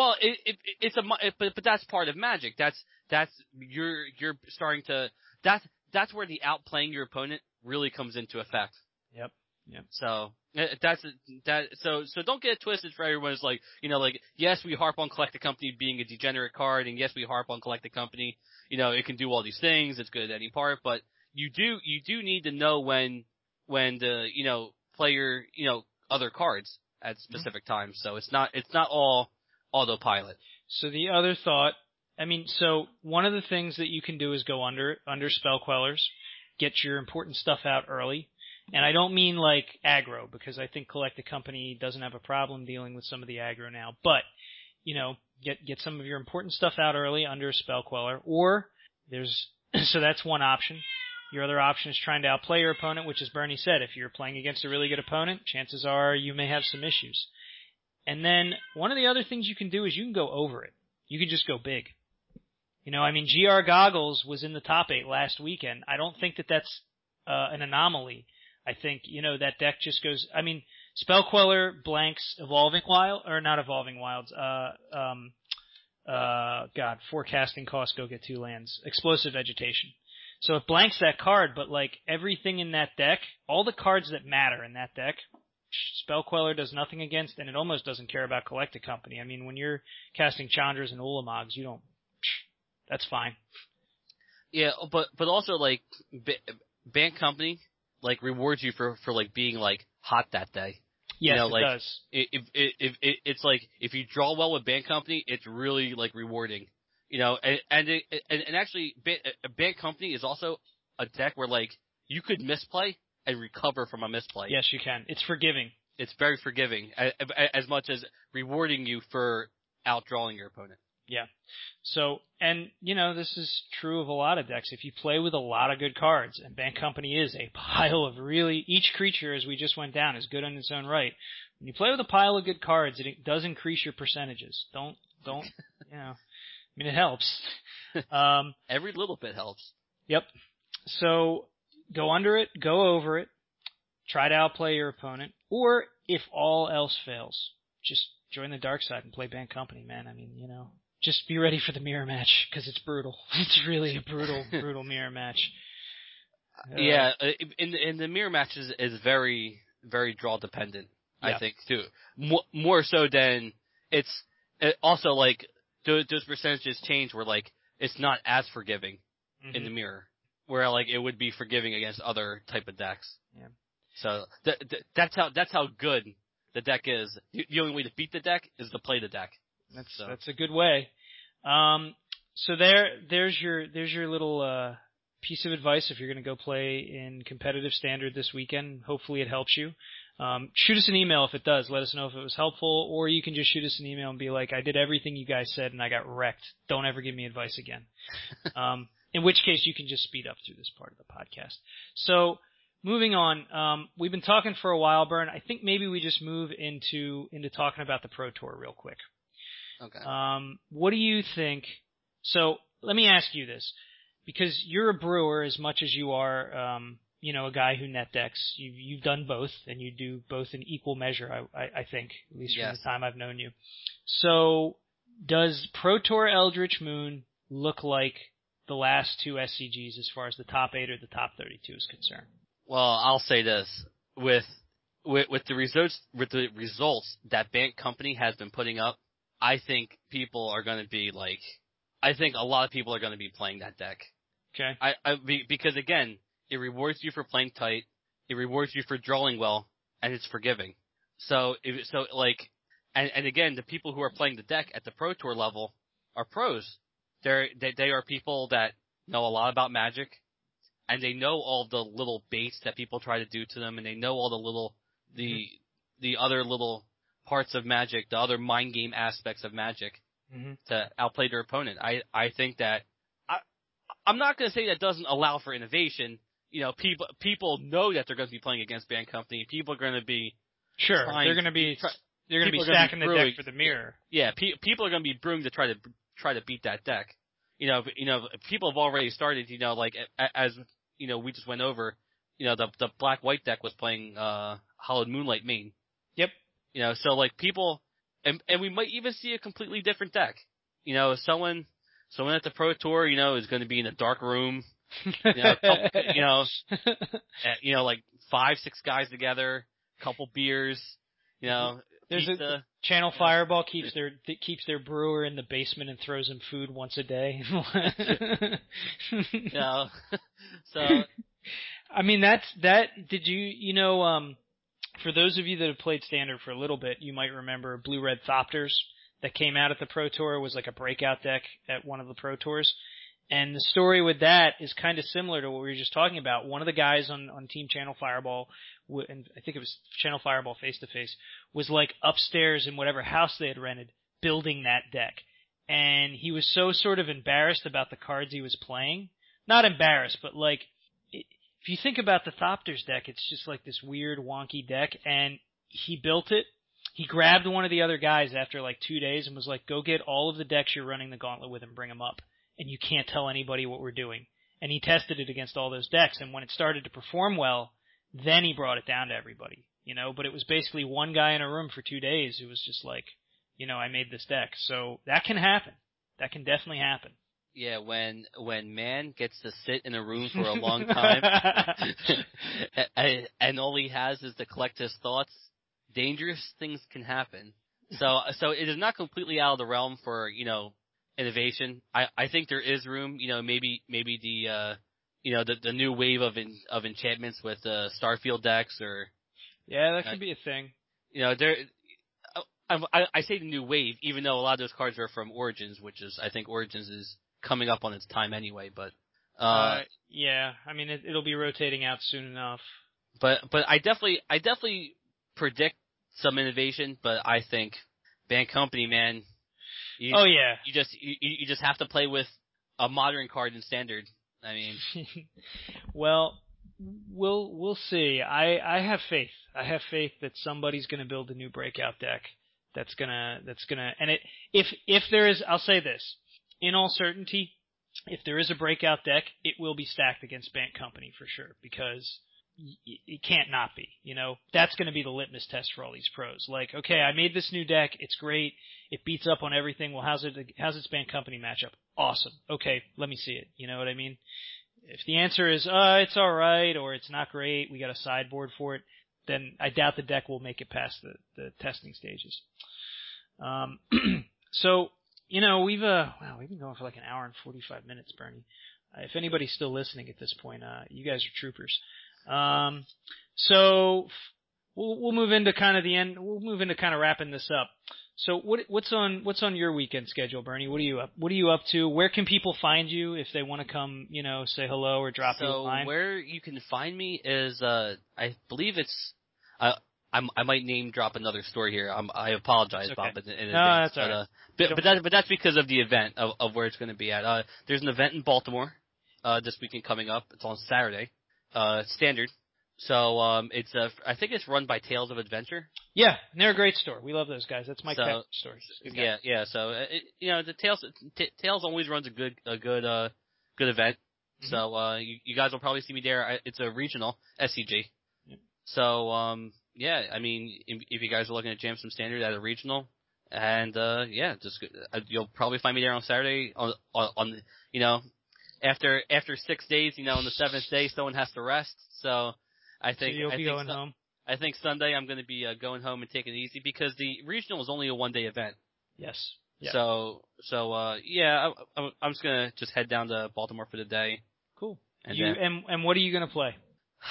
but that's part of Magic. You're starting to, that's where the outplaying your opponent really comes into effect. Yep. So so don't get it twisted for everyone. It's like, yes, we harp on Collect the Company being a degenerate card, and yes, we harp on Collect the Company. It can do all these things. It's good at any part, but you do need to know when to, play your, other cards at specific times. So it's not all autopilot. So the other thought, so one of the things that you can do is go under spell quellers, get your important stuff out early. And I don't mean like aggro, because I think Collect the Company doesn't have a problem dealing with some of the aggro now. But, get some of your important stuff out early under a spell queller. Or so that's one option. Your other option is trying to outplay your opponent, which, as Bernie said, if you're playing against a really good opponent, chances are you may have some issues. And then one of the other things you can do is you can go over it. You can just go big. GR Goggles was in the top 8 last weekend. I don't think that that's an anomaly. I think, that deck just goes, Spell Queller blanks Evolving Wild, or not Evolving Wilds, Forecasting Cost, go get 2 lands, Explosive Vegetation. So it blanks that card, but like everything in that deck, all the cards that matter in that deck, Spell Queller does nothing against, and it almost doesn't care about Collect the Company. When you're casting Chandras and Ulamogs, you don't, that's fine. Yeah, but also like, Bant Company, like, rewards you for like being like hot that day. Yes, it does. If it's like, if you draw well with Bant Company, it's really like rewarding. And actually, Bant Company is also a deck where like you could misplay and recover from a misplay. Yes, you can. It's forgiving. It's very forgiving, as much as rewarding you for outdrawing your opponent. Yeah. So, and this is true of a lot of decks. If you play with a lot of good cards, and Bant Company is a pile of each creature, as we just went down, is good in its own right. When you play with a pile of good cards, it does increase your percentages. Don't, it helps. Every little bit helps. Yep. So, go under it, go over it, try to outplay your opponent, or if all else fails, just join the dark side and play Bant Company, man. Just be ready for the mirror match, because it's brutal. It's really a brutal mirror match. Yeah, in the mirror match is very, very draw dependent, yeah. I think, too. More so than also like, those percentages change where like, it's not as forgiving in the mirror, where like it would be forgiving against other type of decks. Yeah. So that's how good the deck is. The only way to beat the deck is to play the deck. That's a good way. So there's your little piece of advice if you're going to go play in competitive standard this weekend. Hopefully it helps you. Shoot us an email if it does. Let us know if it was helpful, or you can just shoot us an email and be like, I did everything you guys said and I got wrecked. Don't ever give me advice again. In which case you can just speed up through this part of the podcast. So moving on, we've been talking for a while, Bern. I think maybe we just move into talking about the Pro Tour real quick. Okay. What do you think? So let me ask you this, because you're a brewer as much as you are, a guy who net decks. You've done both, and you do both in equal measure, I think, at least from the time I've known you. So does Pro Tour Eldritch Moon look like the last 2 SCGs as far as the top 8 or the top 32 is concerned? Well, I'll say this. With the results that Bant Company has been putting up, I think people are going to be like, I think a lot of people are going to be playing that deck. Okay. Because again, it rewards you for playing tight, it rewards you for drawing well, and it's forgiving. So and again, the people who are playing the deck at the Pro Tour level are pros. They are people that know a lot about Magic, and they know all the little baits that people try to do to them, and they know all the little the other little parts of Magic, the other mind game aspects of Magic to outplay their opponent. I think that I'm not going to say that doesn't allow for innovation. You know, people know that they're going to be playing against Band Company. People are going to be they're going to be stacking the deck for the mirror. Yeah, people are going to be brewing to try to beat that deck. You know, people have already started. You know, like as you know, we just went over. You know, the black-white deck was playing Hollowed Moonlight main. Yep. You know, so like people, and we might even see a completely different deck. You know, someone at the Pro Tour, you know, is going to be in a dark room. You know, like 5-6 guys together, couple beers. You know, there's pizza. Channel Fireball keeps their brewer in the basement and throws him food once a day. You know, so. I mean, did you know, for those of you that have played Standard for a little bit, you might remember Blue Red Thopters that came out at the Pro Tour. It was like a breakout deck at one of the Pro Tours. And the story with that is kind of similar to what we were just talking about. One of the guys on Team Channel Fireball, and I think it was Channel Fireball Face to Face, was like upstairs in whatever house they had rented, building that deck. And he was so sort of embarrassed about the cards he was playing. Not embarrassed, but like, if you think about the Thopters deck, it's just like this weird, wonky deck, and he built it. He grabbed one of the other guys after like 2 days and was like, go get all of the decks you're running the gauntlet with and bring them up. And you can't tell anybody what we're doing. And he tested it against all those decks, and when it started to perform well, then he brought it down to everybody, you know, but it was basically one guy in a room for 2 days who was just like, you know, I made this deck. So that can happen. That can definitely happen. Yeah, when man gets to sit in a room for a long time and all he has is to collect his thoughts, dangerous things can happen. So it is not completely out of the realm for, you know, innovation. I think there is room, you know, maybe the you know, the new wave of enchantments with Starfield decks, or yeah, that could be a thing. You know, I say the new wave, even though a lot of those cards are from Origins, which is, I think Origins is coming up on its time anyway, but yeah, I mean it'll be rotating out soon enough. But I definitely predict some innovation, but I think Band Company, man. You just have to play with a modern card in Standard. I mean, well, we'll see. I have faith. I have faith that somebody's going to build a new breakout deck that's gonna and if there is, I'll say this. In all certainty, if there is a breakout deck, it will be stacked against Band Company for sure, because it can't not be, you know. That's going to be the litmus test for all these pros. Like, okay, I made this new deck, it's great, it beats up on everything. Well, how's its Band Company matchup? Awesome. Okay, let me see it. You know what I mean? If the answer is, it's all right, or it's not great, we got a sideboard for it, then I doubt the deck will make it past the testing stages. So, you know, we've been going for like an hour and 45 minutes, Bernie. If anybody's still listening at this point, you guys are troopers. So we'll move into kind of the end. We'll move into kind of wrapping this up. So what's on your weekend schedule, Bernie? What are you up to? Where can people find you if they want to come, you know, say hello or drop you a line? So where you can find me is, I believe it's, I might name drop another story here. I apologize, okay. Bob, in advance. No, that's all right. But that's because of the event of where it's going to be at. There's an event in Baltimore, this weekend coming up. It's on Saturday, Standard. So, I think it's run by Tales of Adventure. Yeah, and they're a great store. We love those guys. That's Mike Peck's store. Yeah. So, you know, the Tales always runs a good event. Mm-hmm. So, you guys will probably see me there. It's a regional SCG. Yep. So, yeah, I mean, if you guys are looking to jam some Standard at a regional, and yeah, just you'll probably find me there on Saturday. On you know, after 6 days, you know, on the 7th day, someone has to rest. So I think you'll be going home. I think Sunday I'm going to be going home and taking it easy, because the regional is only a 1-day event. Yes. Yep. So yeah, I'm just gonna head down to Baltimore for the day, And what are you going to play?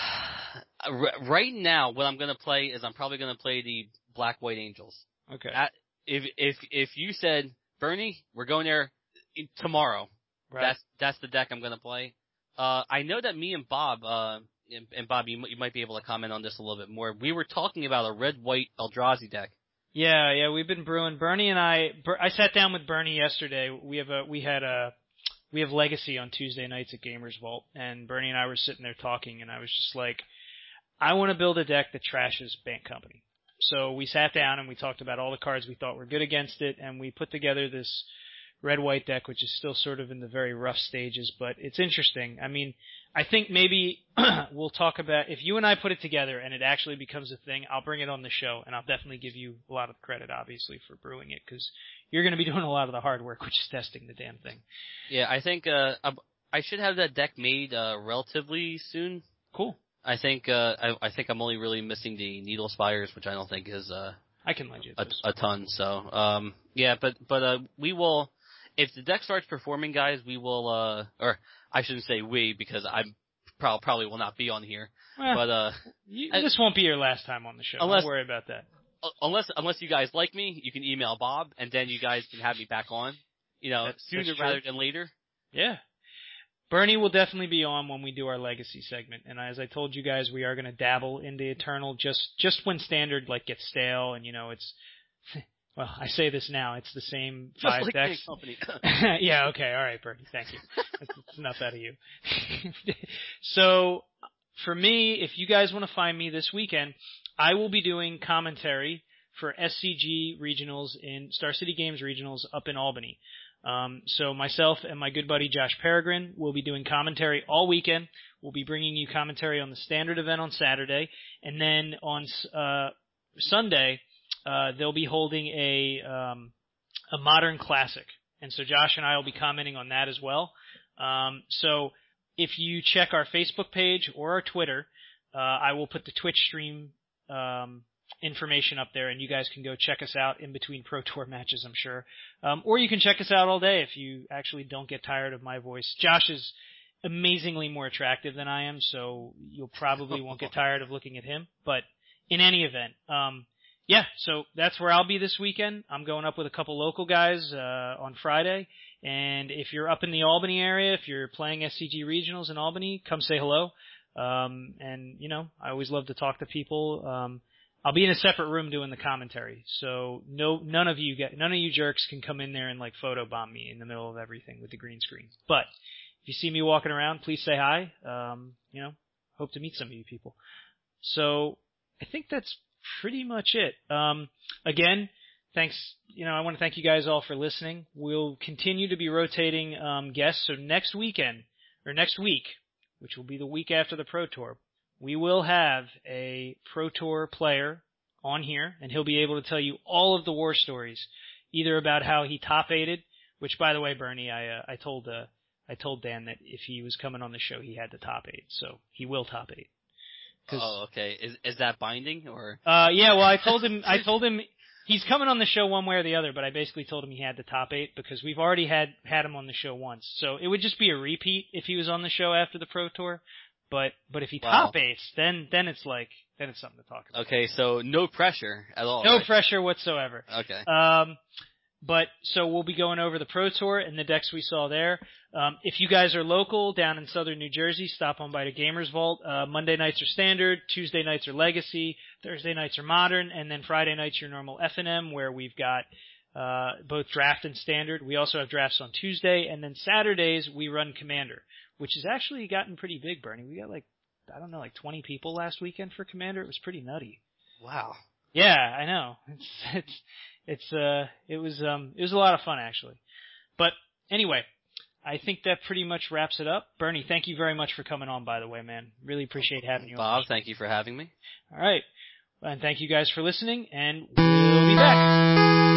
Right now, what I'm going to play is I'm probably going to play the Black White Angels. Okay. If you said, Bernie, we're going there tomorrow, right. that's the deck I'm going to play. I know that me and Bob, Bob, you might be able to comment on this a little bit more. We were talking about a red-white Eldrazi deck. Yeah, we've been brewing. Bernie and I sat down with Bernie yesterday. We have Legacy on Tuesday nights at Gamers Vault, and Bernie and I were sitting there talking, and I was just like, I want to build a deck that trashes Bank Company. So we sat down and we talked about all the cards we thought were good against it, and we put together this red-white deck, which is still sort of in the very rough stages, but it's interesting. I mean, I think maybe we'll talk about, if you and I put it together and it actually becomes a thing, I'll bring it on the show, and I'll definitely give you a lot of credit, obviously, for brewing it, because you're going to be doing a lot of the hard work, which is testing the damn thing. Yeah, I think I should have that deck made relatively soon. Cool. I think I'm only really missing the Needle Spires, which I don't think is I can lend you a ton. So yeah, but we will, if the deck starts performing, guys, we will or I shouldn't say we, because I probably will not be on here. Well, but this won't be your last time on the show. Don't worry about that. Unless you guys like me, you can email Bob, and then you guys can have me back on. Sooner rather than later. Yeah. Bernie will definitely be on when we do our Legacy segment, and as I told you guys, we are going to dabble into Eternal just when Standard gets stale, and it's. Well, I say this now. It's the same just 5 like decks. Company. Yeah. Okay. All right, Bernie. Thank you. That's enough out of you. So, for me, if you guys want to find me this weekend, I will be doing commentary for SCG regionals in Star City Games regionals up in Albany. So myself and my good buddy Josh Peregrine will be doing commentary all weekend. We'll be bringing you commentary on the Standard event on Saturday, and then on Sunday they'll be holding a Modern Classic, and so Josh and I will be commenting on that as well. So if you check our Facebook page or our Twitter, I will put the Twitch stream information up there, and you guys can go check us out in between Pro Tour matches, I'm sure. Or you can check us out all day if you actually don't get tired of my voice. Josh is amazingly more attractive than I am, so you'll probably won't get tired of looking at him. But in any event, yeah, so that's where I'll be this weekend. I'm going up with a couple local guys on Friday, and if you're up in the Albany area, if you're playing SCG Regionals in Albany, come say hello. And, I always love to talk to people. I'll be in a separate room doing the commentary, so none of you jerks can come in there and photobomb me in the middle of everything with the green screen. But if you see me walking around, please say hi. Hope to meet some of you people. So I think that's pretty much it. Again, thanks. I want to thank you guys all for listening. We'll continue to be rotating guests. So next week, which will be the week after the Pro Tour, we will have a Pro Tour player on here, and he'll be able to tell you all of the war stories, either about how he top-8'd, which, by the way, Bernie, I told Dan that if he was coming on the show, he had to top-8, so he will top-8. Oh, okay. Is that binding, or? Yeah, well, I told him he's coming on the show one way or the other, but I basically told him he had to top-8 because we've already had him on the show once, so it would just be a repeat if he was on the show after the Pro Tour. But if he top-8s, then it's something to talk about. Okay, so no pressure at all. No right? pressure whatsoever. Okay. But so we'll be going over the Pro Tour and the decks we saw there. If you guys are local down in southern New Jersey, stop on by the Gamers Vault. Monday nights are Standard, Tuesday nights are Legacy, Thursday nights are Modern, and then Friday nights your normal F&M, where we've got both Draft and Standard. We also have drafts on Tuesday, and then Saturdays we run Commander, which has actually gotten pretty big, Bernie. We got 20 people last weekend for Commander. It was pretty nutty. Wow. Yeah, I know. It was a lot of fun, actually. But anyway, I think that pretty much wraps it up. Bernie, thank you very much for coming on, by the way, man. Really appreciate having you on. Bob, thank you for having me. All right. And thank you guys for listening, and we'll be back.